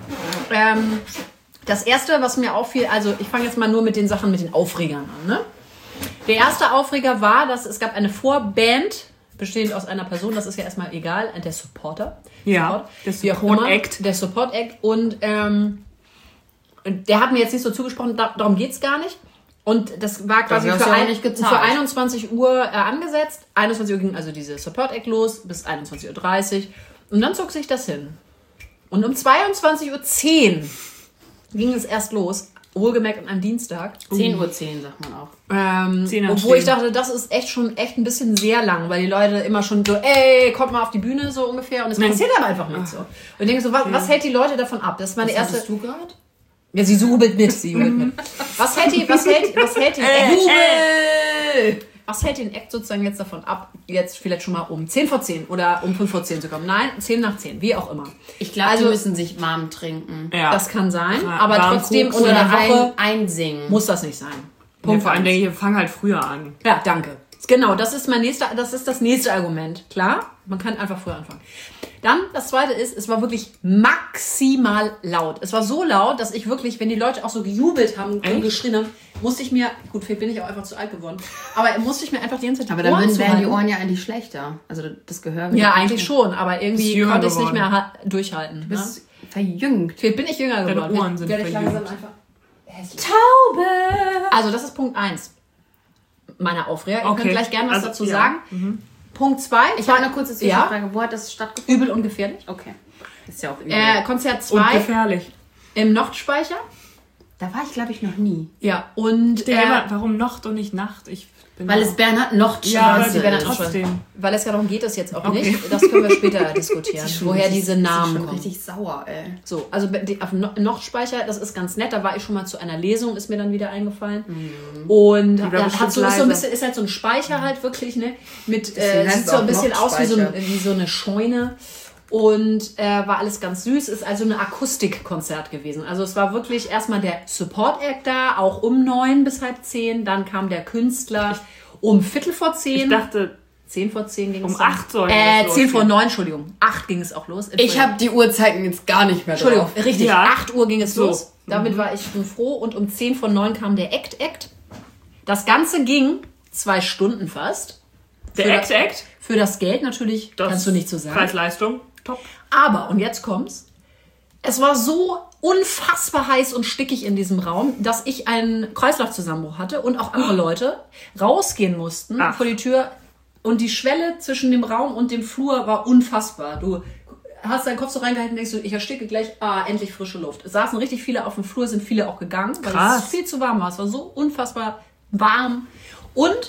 Das erste, was mir auffiel, also ich fange jetzt mal nur mit den Sachen, mit den Aufregern an. Ne? Der erste Aufreger war, dass es gab eine Vorband, bestehend aus einer Person, das ist ja erstmal egal, der Supporter. Ja, der wie auch Support immer, Act. Der Support Act. Und der hat mir jetzt nicht so zugesprochen, darum geht's gar nicht. Und das war quasi hast du ja auch nicht gezahlt. für 21 Uhr angesetzt. 21 Uhr ging also diese Support Act los, bis 21.30 Uhr. Und dann zog sich das hin. Und um 22.10 Uhr ging es erst los. Wohlgemerkt an einem Dienstag. 10:10 Uhr, sagt man auch. 10 nach Obwohl ich 10. dachte, das ist echt ein bisschen sehr lang, weil die Leute immer schon so, ey, kommt mal auf die Bühne, so ungefähr. Und es passiert aber einfach nicht so. Und ich denke so, was hält die Leute davon ab? Das ist meine erste... Hattest du gerade? Ja, sie jubelt mit. Was hält den Act sozusagen jetzt davon ab, jetzt vielleicht schon mal um 10 vor 10 oder um 5 vor 10 zu kommen? Nein, 10 nach 10, wie auch immer. Ich glaube, Also- die müssen sich warm trinken. Ja. Das kann sein, Ja, aber warm trotzdem Koks unter der Oder Woche einsingen. muss das nicht sein. Ja, Punkt vor allem eins. denke ich, fang halt früher an. Ja, danke. Genau, das ist das nächste Argument. Klar, man kann einfach früher anfangen. Dann, das zweite ist, es war wirklich maximal laut. Es war so laut, dass ich wirklich, wenn die Leute auch so gejubelt haben und geschrien haben, musste ich mir, gut, vielleicht bin ich auch einfach zu alt geworden, aber musste ich mir einfach die ganze Zeit die Aber dann Ohren wären die zuhalten. Ohren ja eigentlich schlechter. Also das Gehör. Ja, eigentlich schon, aber Bist irgendwie jünger konnte ich es nicht geworden. mehr durchhalten. Du bist verjüngt. Vielleicht bin ich jünger Deine geworden. Ohren sind Werde ich verjüngt. langsam einfach hässlich. Taube! Also das ist Punkt 1 meiner Aufreger. Ihr Okay. könnt gleich gerne was Also, dazu ja. sagen. Punkt 2. Ich habe eine kurze Zwischenfrage. Wo hat das stattgefunden? Übel und gefährlich. Okay. Ist ja auch übel. Konzert Und 2 gefährlich. im Nordspeicher. Da war ich, glaube ich, noch nie. Ja, und... warum Nocht und nicht Nacht? Weil es Bernhard Nocht-Straße ist. Trotzdem. Weil es ja darum geht, es jetzt auch nicht. Das können wir später diskutieren, woher diese Namen kommen. Richtig sauer, ey. So, also auf Nochtspeicher, das ist ganz nett. Da war ich schon mal zu einer Lesung, ist mir dann wieder eingefallen. Und ist halt so ein Speicher halt wirklich, ne? Sieht so ein bisschen aus wie so eine Scheune. Und war alles ganz süß. Ist also ein Akustikkonzert gewesen. Also es war wirklich erstmal der Support-Act da, auch um 9 bis halb 10. Dann kam der Künstler um 9:15. Ich dachte... 10:10 ging es um 8 soll es los. 10:09, Entschuldigung. 8 ging es auch los. Ich habe die Uhrzeiten jetzt gar nicht mehr drauf. Entschuldigung, richtig. Ja. 8 Uhr ging es los. Damit war ich schon froh. Und um 10:09 kam der Act. Das Ganze ging 2 Stunden fast. Der Act? Für das Geld natürlich, das kannst du nicht so sagen. Preis-Leistung, top. Aber, und jetzt kommt's, es war so unfassbar heiß und stickig in diesem Raum, dass ich einen Kreislaufzusammenbruch hatte und auch andere Leute rausgehen mussten vor die Tür. Und die Schwelle zwischen dem Raum und dem Flur war unfassbar. Du hast deinen Kopf so reingehalten und denkst so, ich ersticke gleich, endlich frische Luft. Es saßen richtig viele auf dem Flur, sind viele auch gegangen, weil es viel zu warm war. Es war so unfassbar warm. Und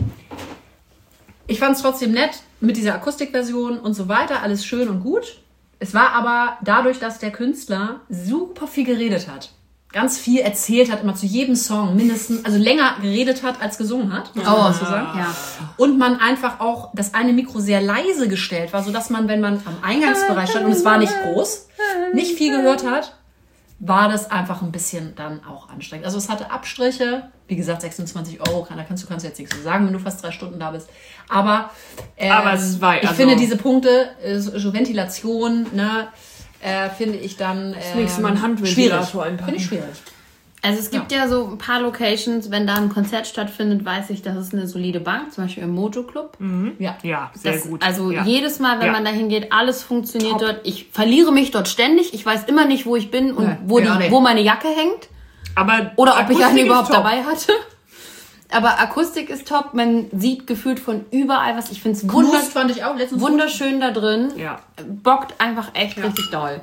ich fand es trotzdem nett mit dieser Akustikversion und so weiter, alles schön und gut. Es war aber dadurch, dass der Künstler super viel geredet hat, ganz viel erzählt hat, immer zu jedem Song mindestens, also länger geredet hat, als gesungen hat, muss man so sagen. Ja. Und man einfach auch das eine Mikro sehr leise gestellt war, sodass man, wenn man am Eingangsbereich stand und es war nicht groß, nicht viel gehört hat, war das einfach ein bisschen dann auch anstrengend. Also es hatte Abstriche, wie gesagt 26 €, da kannst du jetzt nichts so sagen, wenn du fast 3 Stunden da bist. Aber es war, ich finde diese Punkte, so Ventilation, ne, finde ich dann das nächste Mal ein Handventilator einpacken. Finde ich schwierig. Also es gibt ja so ein paar Locations, wenn da ein Konzert stattfindet, weiß ich, das ist eine solide Bank, zum Beispiel im Mojo Club. Ja, sehr gut. Also jedes Mal, wenn man da hingeht, alles funktioniert dort. Ich verliere mich dort ständig. Ich weiß immer nicht, wo ich bin und wo meine Jacke hängt. Oder ob ich eine überhaupt dabei hatte. Aber Akustik ist top. Man sieht gefühlt von überall was. Ich finde es fand ich auch letztens wunderschön da drin. Ja. Bockt einfach echt richtig doll.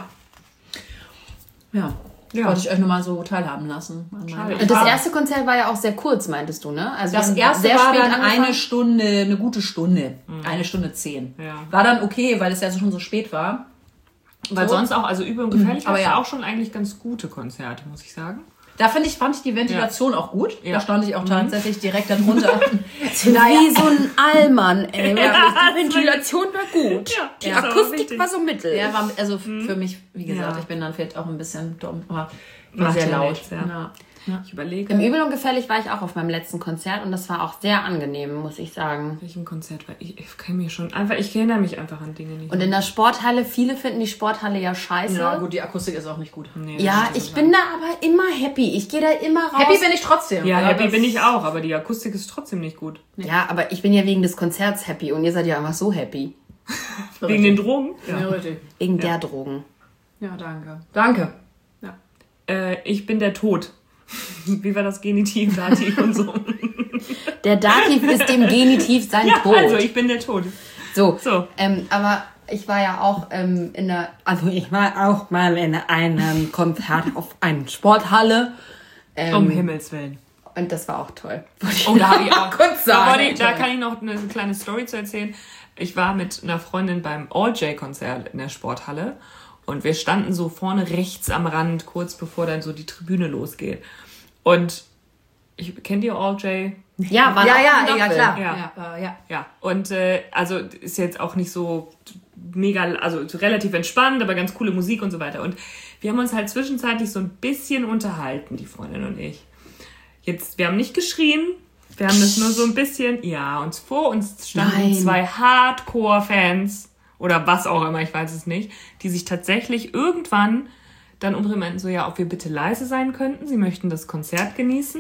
Ja. Wollte ich euch nur mal so teilhaben lassen. Das erste Konzert war ja auch sehr kurz, meintest du, ne? Also das erste war dann eine gute Stunde. 1:10. Ja. War dann okay, weil es ja schon so spät war. Weil sonst auch, also Übel und Gefährlich, aber ja auch schon eigentlich ganz gute Konzerte, muss ich sagen. Da fand ich die Ventilation auch gut. Ja. Da stand ich auch tatsächlich direkt darunter. Wie so ein Allmann, ey. Die Ventilation war gut. Ja, die Akustik war so mittel. Ja, war, also für mich, wie gesagt, ich bin dann vielleicht auch ein bisschen dumm, aber war sehr laut. Ja. Ich überlege. Im Übel und Gefährlich war ich auch auf meinem letzten Konzert und das war auch sehr angenehm, muss ich sagen. Welchem Konzert war ich? Ich erinnere mich einfach an Dinge nicht. Und in der Sporthalle, viele finden die Sporthalle ja scheiße. Ja, gut, die Akustik ist auch nicht gut. Nee, ja, ich bin da aber immer happy. Ich gehe da immer raus. Happy bin ich trotzdem. Ja, happy bin ich auch, aber die Akustik ist trotzdem nicht gut. Nee. Ja, aber ich bin ja wegen des Konzerts happy und ihr seid ja einfach so happy. Wegen den Drogen? Ja, richtig. Wegen der Drogen. Ja, danke. Ja. Ich bin der Tod. Wie war das Genitiv, Dativ und so? Der Dativ ist dem Genitiv sein Tod. Also ich bin der Tod. So. Aber ich war ja auch ich war auch mal in einem Konzert auf einer Sporthalle. Um Himmels Willen. Und das war auch toll. Da habe ich auch kurz sagen. Da kann ich noch eine kleine Story zu erzählen. Ich war mit einer Freundin beim All-J-Konzert in der Sporthalle. Und wir standen so vorne rechts am Rand, kurz bevor dann so die Tribüne losgeht. Und kennt ihr All-J? Ja, klar. Ja. Und also ist jetzt auch nicht so mega, also relativ entspannt, aber ganz coole Musik und so weiter. Und wir haben uns halt zwischenzeitlich so ein bisschen unterhalten, die Freundin und ich. Wir haben nicht geschrien, wir haben das nur so ein bisschen, und vor uns standen 2 Hardcore-Fans oder was auch immer, ich weiß es nicht, die sich tatsächlich irgendwann dann umdrehen meinten so, ob wir bitte leise sein könnten, sie möchten das Konzert genießen.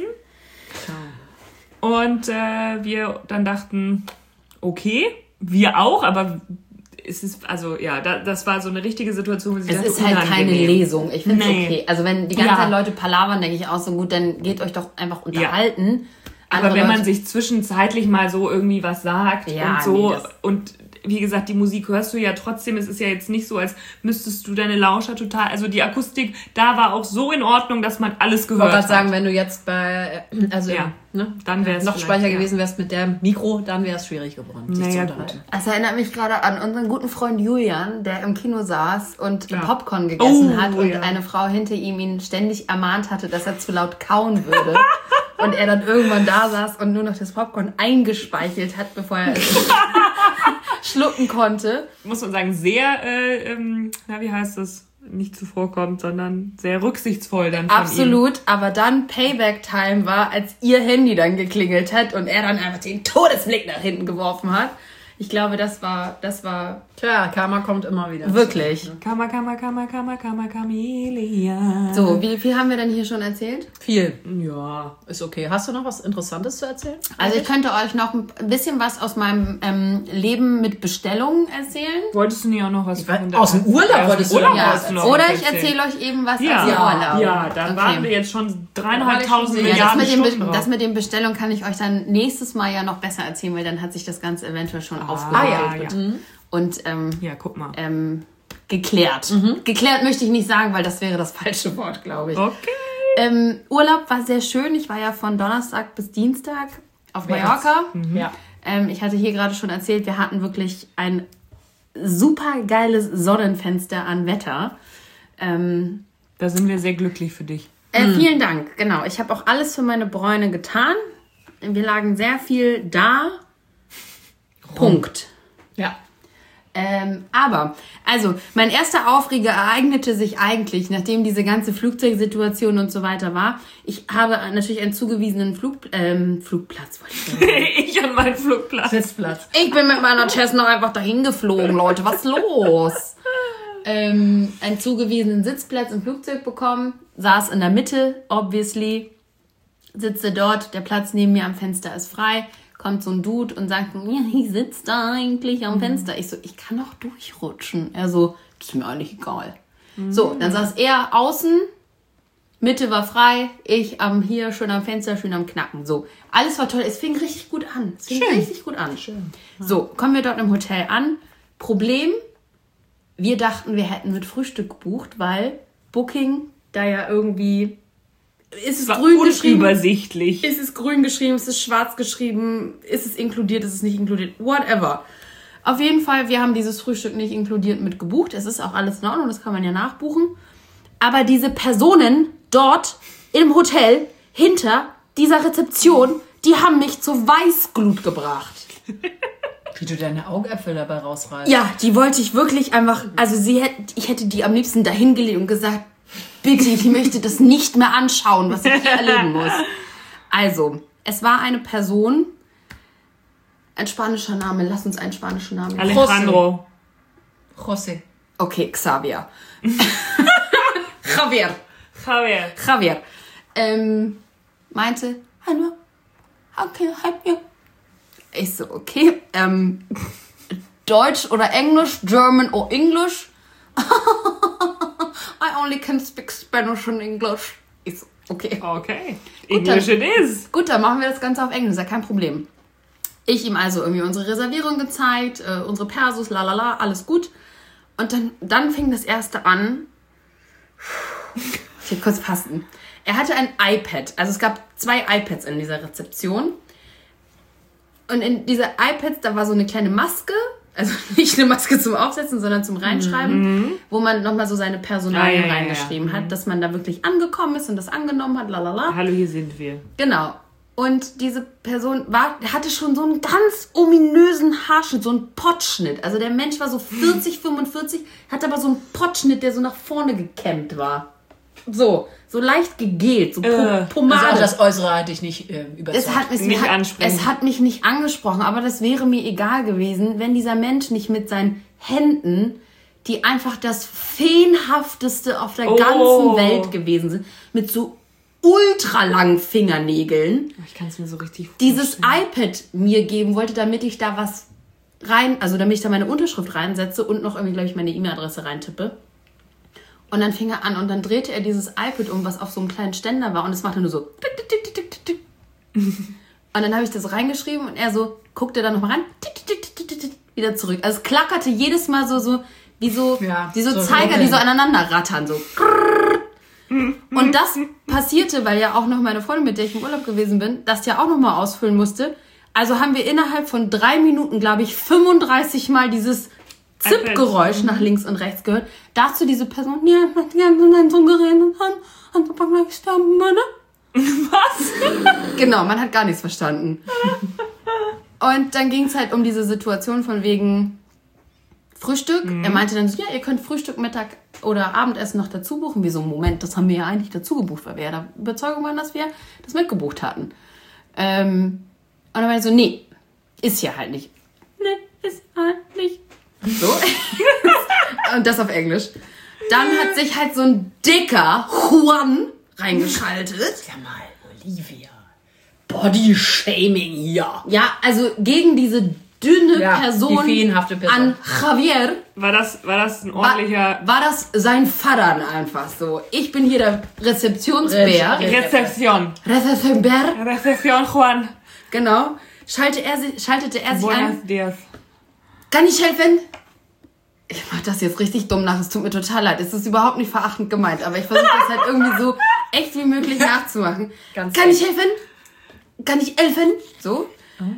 Und wir dann dachten, okay, wir auch, aber es ist, also das war so eine richtige Situation, wo sie dachte, es ist halt keine Lesung, ich finde es okay. Also wenn die ganze Zeit Leute palavern, denke ich auch so, gut, dann geht euch doch einfach unterhalten. Aber wenn man sich zwischenzeitlich mal so irgendwie was sagt und so und wie gesagt, die Musik hörst du ja trotzdem. Es ist ja jetzt nicht so, als müsstest du deine Lauscher total... Also die Akustik, da war auch so in Ordnung, dass man alles gehört hat. Ich wollte gerade sagen, wenn du jetzt bei... Also dann wäre es noch Speicher gewesen wärst mit dem Mikro, dann wäre es schwierig geworden, sich zu unterhalten. Das erinnert mich gerade an unseren guten Freund Julian, der im Kino saß und Popcorn gegessen hat und eine Frau hinter ihm ihn ständig ermahnt hatte, dass er zu laut kauen würde. Und er dann irgendwann da saß und nur noch das Popcorn eingespeichelt hat, bevor er es schlucken konnte. Muss man sagen, sehr, wie heißt das? Nicht zuvorkommt, sondern sehr rücksichtsvoll dann von Absolut, aber dann Payback-Time war, als ihr Handy dann geklingelt hat und er dann einfach den Todesblick nach hinten geworfen hat. Ich glaube, das war... Tja, Karma kommt immer wieder. Wirklich. Karma, Chameleon. So, wie viel haben wir denn hier schon erzählt? Viel. Ja, ist okay. Hast du noch was Interessantes zu erzählen? Also ich könnte euch noch ein bisschen was aus meinem Leben mit Bestellungen erzählen. Wolltest du nicht auch noch was aus dem Urlaub wolltest du noch oder ich erzähle euch eben was aus dem Urlaub. Ja, da waren wir jetzt schon 3.500 Milliarden Stunden drauf. Das mit den Bestellungen kann ich euch dann nächstes Mal ja noch besser erzählen, weil dann hat sich das Ganze eventuell schon aufgelöst. Und guck mal. Geklärt. Geklärt möchte ich nicht sagen, weil das wäre das falsche Wort, glaube ich. Okay. Urlaub war sehr schön. Ich war ja von Donnerstag bis Dienstag auf Mallorca. Ja. Ich hatte hier gerade schon erzählt, wir hatten wirklich ein super geiles Sonnenfenster an Wetter. Da sind wir sehr glücklich für dich. Vielen Dank, genau. Ich habe auch alles für meine Bräune getan. Wir lagen sehr viel da. Punkt. Ja. Aber, also, mein erster Aufreger ereignete sich eigentlich, nachdem diese ganze Flugzeugsituation und so weiter war. Ich habe natürlich einen zugewiesenen Flugplatz, wollte ich sagen. Ich an meinen Flugplatz. Sitzplatz. Ich bin mit meiner Cessna einfach dahin geflogen, Leute. Was ist los? Einen zugewiesenen Sitzplatz im Flugzeug bekommen. Saß in der Mitte, obviously. Sitze dort, der Platz neben mir am Fenster ist frei. Kommt so ein Dude und sagt, ja, ich sitze da eigentlich am Fenster. Ich so, ich kann doch durchrutschen. Er so, das ist mir eigentlich egal. So, dann saß er außen, Mitte war frei, ich hier schön am Fenster, schön am Knacken. So, alles war toll. Es fing richtig gut an. Schön. So, kommen wir dort im Hotel an. Problem, wir dachten, wir hätten mit Frühstück gebucht, weil Booking da ja irgendwie... Ist es grün geschrieben? Übersichtlich. Ist es grün geschrieben? Ist es schwarz geschrieben? Ist es inkludiert? Ist es nicht inkludiert? Whatever. Auf jeden Fall, wir haben dieses Frühstück nicht inkludiert mit gebucht. Es ist auch alles in Ordnung, das kann man ja nachbuchen. Aber diese Personen dort im Hotel hinter dieser Rezeption, die haben mich zur Weißglut gebracht. Wie du deine Augäpfel dabei rausreißt. Ja, die wollte ich wirklich einfach... Also ich hätte die am liebsten dahin gelegt und gesagt... Bitte, ich möchte das nicht mehr anschauen, was ich hier erleben muss. Also, es war eine Person, ein spanischer Name, lass uns einen spanischen Namen. Alejandro. José. Okay, Xavier. Javier. Meinte, hallo, how can I help you? Ich so, okay, Deutsch oder Englisch, German or English? I only can speak Spanish and English. Ich so, okay. Okay. English it is. Gut, dann machen wir das Ganze auf Englisch, ist ja kein Problem. Ich ihm also irgendwie unsere Reservierung gezeigt, unsere Persos, lalala, alles gut. Und dann fing das erste an. Ich will kurz fasten. Er hatte ein iPad. Also es gab 2 iPads in dieser Rezeption. Und in dieser iPads, da war so eine kleine Maske. Also nicht eine Maske zum Aufsetzen, sondern zum Reinschreiben, wo man nochmal so seine Personalien reingeschrieben hat, dass man da wirklich angekommen ist und das angenommen hat, lalala. Hallo, hier sind wir. Genau. Und diese Person hatte schon so einen ganz ominösen Haarschnitt, so einen Pottschnitt. Also der Mensch war so 40, 45, hatte aber so einen Pottschnitt, der so nach vorne gekämmt war. So leicht gegelt, so Pomade. Also das Äußere hatte ich nicht überzeugt. Es hat mich nicht angesprochen, aber das wäre mir egal gewesen, wenn dieser Mensch nicht mit seinen Händen, die einfach das Feenhafteste auf der ganzen Welt gewesen sind, mit so ultralangen Fingernägeln, ich kann es mir so richtig dieses iPad mir geben wollte, damit ich da was damit ich da meine Unterschrift reinsetze und noch irgendwie, glaube ich, meine E-Mail-Adresse reintippe. Und dann fing er an und dann drehte er dieses iPad um, was auf so einem kleinen Ständer war und es machte nur so tick, tick, tick, tick, tick, tick. Und dann habe ich das reingeschrieben und er so guckte da nochmal rein wieder zurück. Also es klackerte jedes Mal so wie so Zeiger, ruckeln. die so aneinander rattern. So. Und das passierte, weil ja auch noch meine Freundin, mit der ich im Urlaub gewesen bin, das ja auch nochmal ausfüllen musste. Also haben wir innerhalb von 3 Minuten, glaube ich, 35 Mal dieses Zip-Geräusch nach links und rechts gehört. Dazu diese Person, ja, ich möchte gerne mit so geredet haben, und Papa gleich sterben, ne? Was? Genau, man hat gar nichts verstanden. Und dann ging es halt um diese Situation von wegen Frühstück. Er meinte dann so, ja, ihr könnt Frühstück, Mittag oder Abendessen noch dazu buchen. Wir so, Moment, das haben wir ja eigentlich dazu gebucht, weil wir ja der Überzeugung waren, dass wir das mitgebucht hatten. Und dann meinte so, nee, ist ja halt nicht. Nee, ist halt nicht. So. Und das auf Englisch. Dann hat sich halt so ein dicker Juan reingeschaltet. Sag mal, Olivia. Body-Shaming hier. Ja, also gegen diese dünne Person, die feenhafte Person an Javier War das ein ordentlicher... war das sein Vater einfach so. Ich bin hier der Rezeptionsbär. Rezeption. Rezeptionsbär. Juan. Genau. Schaltete er sich Buenos ein. dias. Kann ich helfen? Ich mach das jetzt richtig dumm nach. Es tut mir total leid. Es ist überhaupt nicht verachtend gemeint. Aber ich versuche das halt irgendwie so echt wie möglich nachzumachen. Kann ich helfen? Kann ich helfen? So.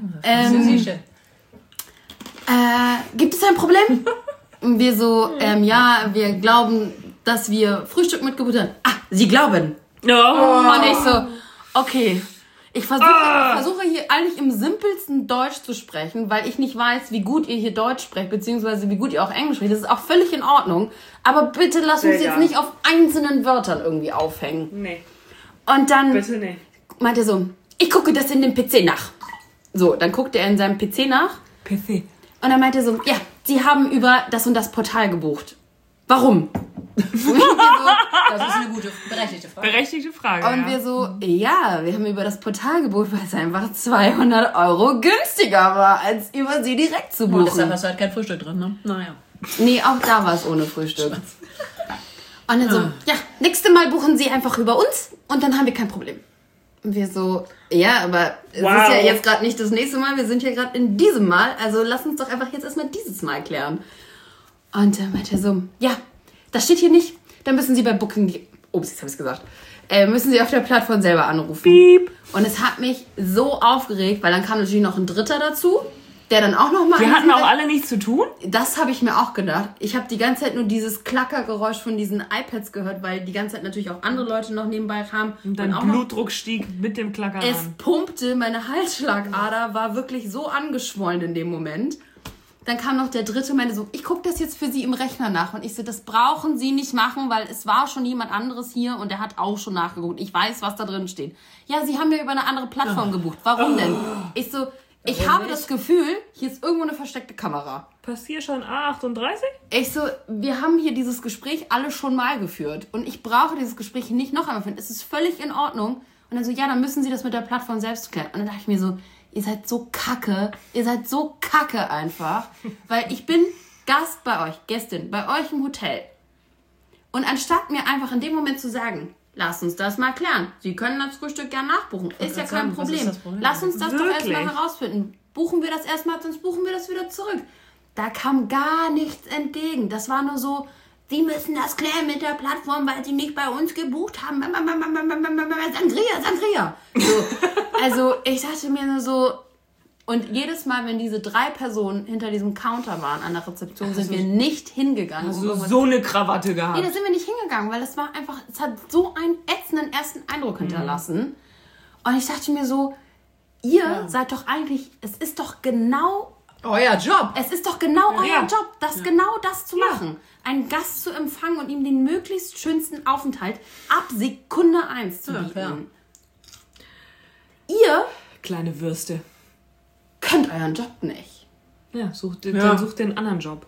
Gibt es ein Problem? Und wir so, ja, wir glauben, dass wir Frühstück mitgebucht haben. Ah, Sie glauben. Oh. Und ich so, okay. Ich versuche hier eigentlich im simpelsten Deutsch zu sprechen, weil ich nicht weiß, wie gut ihr hier Deutsch sprecht, beziehungsweise wie gut ihr auch Englisch sprecht. Das ist auch völlig in Ordnung. Aber bitte lass uns jetzt nicht auf einzelnen Wörtern irgendwie aufhängen. Nee, Und dann bitte nicht. meinte er so, ich gucke das in dem PC nach. So, dann guckte er in seinem PC nach. PC. Und dann meinte er so, ja, Sie haben über das und das Portal gebucht. Warum? Und wir so, Das ist eine gute, berechtigte Frage. Berechtigte Frage, Und wir so, ja, wir haben über das Portal gebucht, weil es einfach 200 € günstiger war, als über sie direkt zu buchen. Und deshalb hast du halt kein Frühstück drin, ne? Naja. Nee, auch da war es ohne Frühstück. Und dann so, ja, nächstes Mal buchen Sie einfach über uns und dann haben wir kein Problem. Und wir so, ja, aber es ist ja jetzt gerade nicht das nächste Mal, wir sind hier gerade in diesem Mal, also lass uns doch einfach jetzt erstmal dieses Mal klären. Und dann meinte er so, ja, das steht hier nicht, dann müssen Sie bei Booking, ups, jetzt habe ich es gesagt, müssen Sie auf der Plattform selber anrufen. Piep. Und es hat mich so aufgeregt, weil dann kam natürlich noch ein Dritter dazu, der dann auch nochmal... Wir hatten auch alle nichts zu tun? Das habe ich mir auch gedacht. Ich habe die ganze Zeit nur dieses Klackergeräusch von diesen iPads gehört, weil die ganze Zeit natürlich auch andere Leute noch nebenbei kamen. Und dein auch Blutdruck stieg mit dem Klackern es an. pumpte, meine Halsschlagader war wirklich so angeschwollen in dem Moment. Dann kam noch der Dritte und meinte so, ich gucke das jetzt für Sie im Rechner nach. Und ich so, das brauchen Sie nicht machen, weil es war schon jemand anderes hier und der hat auch schon nachgeguckt. Ich weiß, was da drin steht. Ja, Sie haben ja über eine andere Plattform gebucht. Warum denn? Ich so, ich habe das Gefühl, hier ist irgendwo eine versteckte Kamera. Passier schon A38? Ich so, wir haben hier dieses Gespräch alle schon mal geführt. Und ich brauche dieses Gespräch nicht noch einmal führen. Es ist völlig in Ordnung. Und dann so, ja, dann müssen Sie das mit der Plattform selbst klären. Und dann dachte ich mir so, ihr seid so kacke. Ihr seid so kacke einfach. Weil ich bin Gast bei euch, Gästin, bei euch im Hotel. Und anstatt mir einfach in dem Moment zu sagen, lasst uns das mal klären. Sie können das Frühstück gerne nachbuchen. Ist ja kein Problem. Lasst uns das doch erstmal herausfinden. Buchen wir das erstmal, sonst buchen wir das wieder zurück. Da kam gar nichts entgegen. Das war nur so, Sie müssen das klären mit der Plattform, weil Sie nicht bei uns gebucht haben. Sangria. So. Also ich dachte mir nur so, und jedes Mal, wenn diese 3 Personen hinter diesem Counter waren an der Rezeption, sind wir nicht hingegangen. Hast du so eine Krawatte gehabt? Nee, da sind wir nicht hingegangen, weil es war einfach, es hat so einen ätzenden ersten Eindruck hinterlassen. Und ich dachte mir so, ihr seid doch eigentlich, es ist doch genau euer Job. Es ist doch genau euer Job, genau das zu machen. Einen Gast zu empfangen und ihm den möglichst schönsten Aufenthalt ab Sekunde 1 zu bieten. Ihr kleine Würste. könnt euren Job nicht. Ja, dann sucht den anderen Job.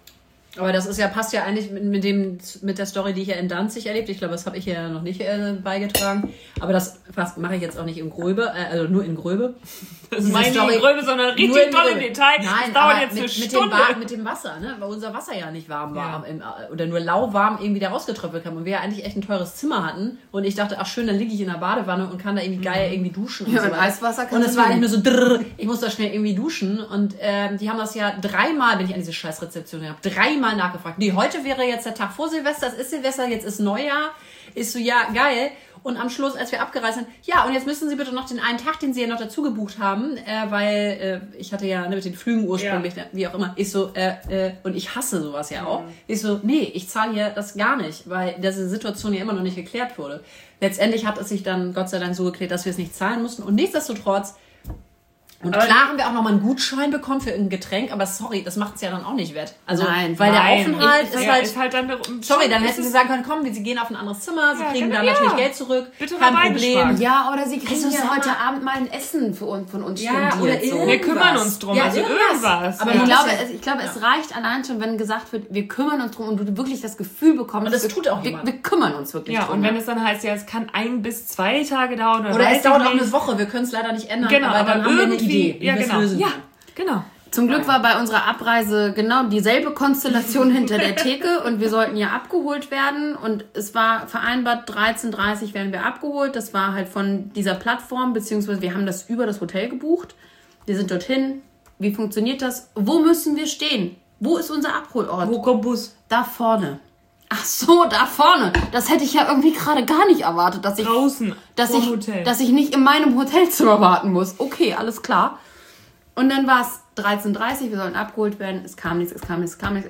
Aber das ist ja, passt ja eigentlich mit der Story, die ich ja in Danzig erlebt. Ich glaube, das habe ich ja noch nicht beigetragen. Aber das mache ich jetzt auch nicht in Gröbe, also nur in Gröbe. Das ist meine Story, in Gröbe, sondern richtig toll im Detail. Nein, das dauert jetzt eine Stunde. Mit dem Wasser, ne? Weil unser Wasser ja nicht warm war. Oder nur lauwarm irgendwie da rausgetröpfelt kam. Und wir ja eigentlich echt ein teures Zimmer hatten. Und ich dachte, ach schön, dann liege ich in der Badewanne und kann da irgendwie geil irgendwie duschen. Ja, und Eiswasser kann. Und es war eigentlich nur so, ich muss da schnell irgendwie duschen. Und die haben das ja 3-mal, bin ich an diese scheiß Rezeption gehabt, 3-mal nachgefragt. Nee, heute wäre jetzt der Tag vor Silvester, es ist Silvester, jetzt ist Neujahr. Ist so, ja, geil. Und am Schluss, als wir abgereist sind, ja, und jetzt müssen Sie bitte noch den einen Tag, den Sie ja noch dazu gebucht haben, weil ich hatte ja mit den Flügen ursprünglich, wie auch immer, ich so, und ich hasse sowas ja auch. Ich so, nee, ich zahle hier das gar nicht, weil diese Situation ja immer noch nicht geklärt wurde. Letztendlich hat es sich dann Gott sei Dank so geklärt, dass wir es nicht zahlen mussten. Und nichtsdestotrotz, und klar haben wir auch nochmal einen Gutschein bekommen für irgendein Getränk, aber sorry, das macht es ja dann auch nicht wett. Also, weil der Aufenthalt ist halt dann... Sorry, dann hätten sie sagen können, komm, sie gehen auf ein anderes Zimmer, sie kriegen dann natürlich Geld zurück, bitte kein Problem. Ja, oder sie kriegen ja heute Abend mal ein Essen von uns spendiert. So. Wir kümmern uns drum, irgendwas. Aber ich glaube, es reicht allein schon, wenn gesagt wird, wir kümmern uns drum und du wirklich das Gefühl bekommst, und das tut auch wir kümmern uns wirklich drum. Ja, und wenn es dann heißt, ja, es kann 1 bis 2 Tage dauern. Oder es dauert auch eine Woche, wir können es leider nicht ändern, genau, aber dann haben wir eine Idee. Ja, genau. Zum Glück war bei unserer Abreise genau dieselbe Konstellation hinter der Theke und wir sollten ja abgeholt werden und es war vereinbart, 13:30 Uhr werden wir abgeholt. Das war halt von dieser Plattform, beziehungsweise wir haben das über das Hotel gebucht. Wir sind dorthin. Wie funktioniert das? Wo müssen wir stehen? Wo ist unser Abholort? Wo kommt Bus? Da vorne. Ach so, da vorne. Das hätte ich ja irgendwie gerade gar nicht erwartet, dass ich draußen dass ich nicht in meinem Hotelzimmer warten muss. Okay, alles klar. Und dann war es 13:30 Uhr, wir sollten abgeholt werden. Es kam nichts. Es war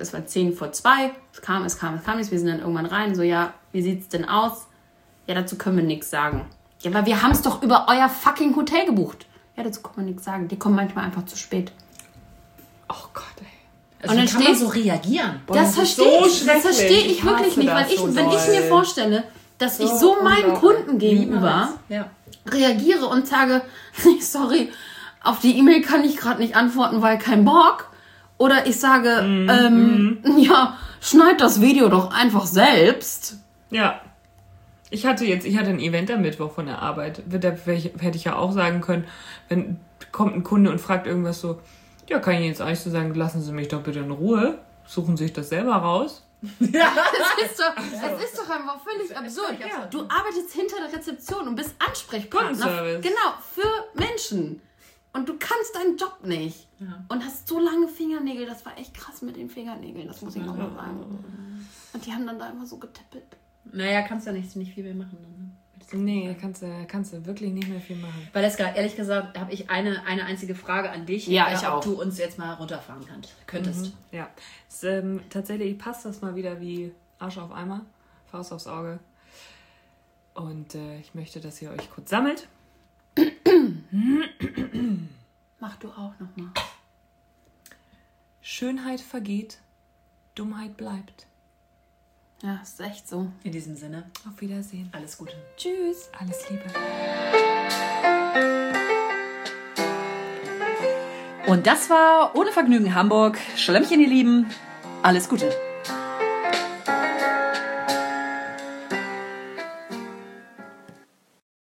2:10. Es kam nichts. Wir sind dann irgendwann rein. So, ja, wie sieht's denn aus? Ja, dazu können wir nichts sagen. Ja, aber wir haben es doch über euer fucking Hotel gebucht. Ja, dazu kann man nichts sagen. Die kommen manchmal einfach zu spät. Oh Gott, ey. Also und dann kann man so reagieren. Das verstehe ich wirklich nicht, weil wenn ich mir vorstelle, dass ich so meinen Kunden gegenüber reagiere und sage, sorry, auf die E-Mail kann ich gerade nicht antworten, weil kein Bock. Oder ich sage, ja, schneid das Video doch einfach selbst. Ja. Ich hatte ein Event am Mittwoch von der Arbeit. Da hätte ich ja auch sagen können, wenn kommt ein Kunde und fragt irgendwas so, ja, kann ich jetzt eigentlich so sagen, lassen Sie mich doch bitte in Ruhe, suchen Sie sich das selber raus. Ja. Das ist doch einfach völlig absurd. Ja. Du arbeitest hinter der Rezeption und bist Ansprechpartner. Genau, für Menschen. Und du kannst deinen Job nicht. Ja. Und hast so lange Fingernägel. Das war echt krass mit den Fingernägeln. Das muss ich noch mal sagen. Und die haben dann da immer so getippelt. Naja, kannst du nicht viel mehr machen. Ne? Nee, kannst du wirklich nicht mehr viel machen. Valeska, ehrlich gesagt, habe ich eine einzige Frage an dich. Ja, ich auch. Ob du uns jetzt mal runterfahren könntest. Ja, tatsächlich passt das mal wieder wie Arsch auf Eimer, Faust aufs Auge. Und ich möchte, dass ihr euch kurz sammelt. Mach du auch nochmal. Schönheit vergeht, Dummheit bleibt. Ja, ist echt so. In diesem Sinne. Auf Wiedersehen. Alles Gute. Tschüss. Alles Liebe. Und das war Ohne Vergnügen Hamburg. Schlemmchen, ihr Lieben. Alles Gute.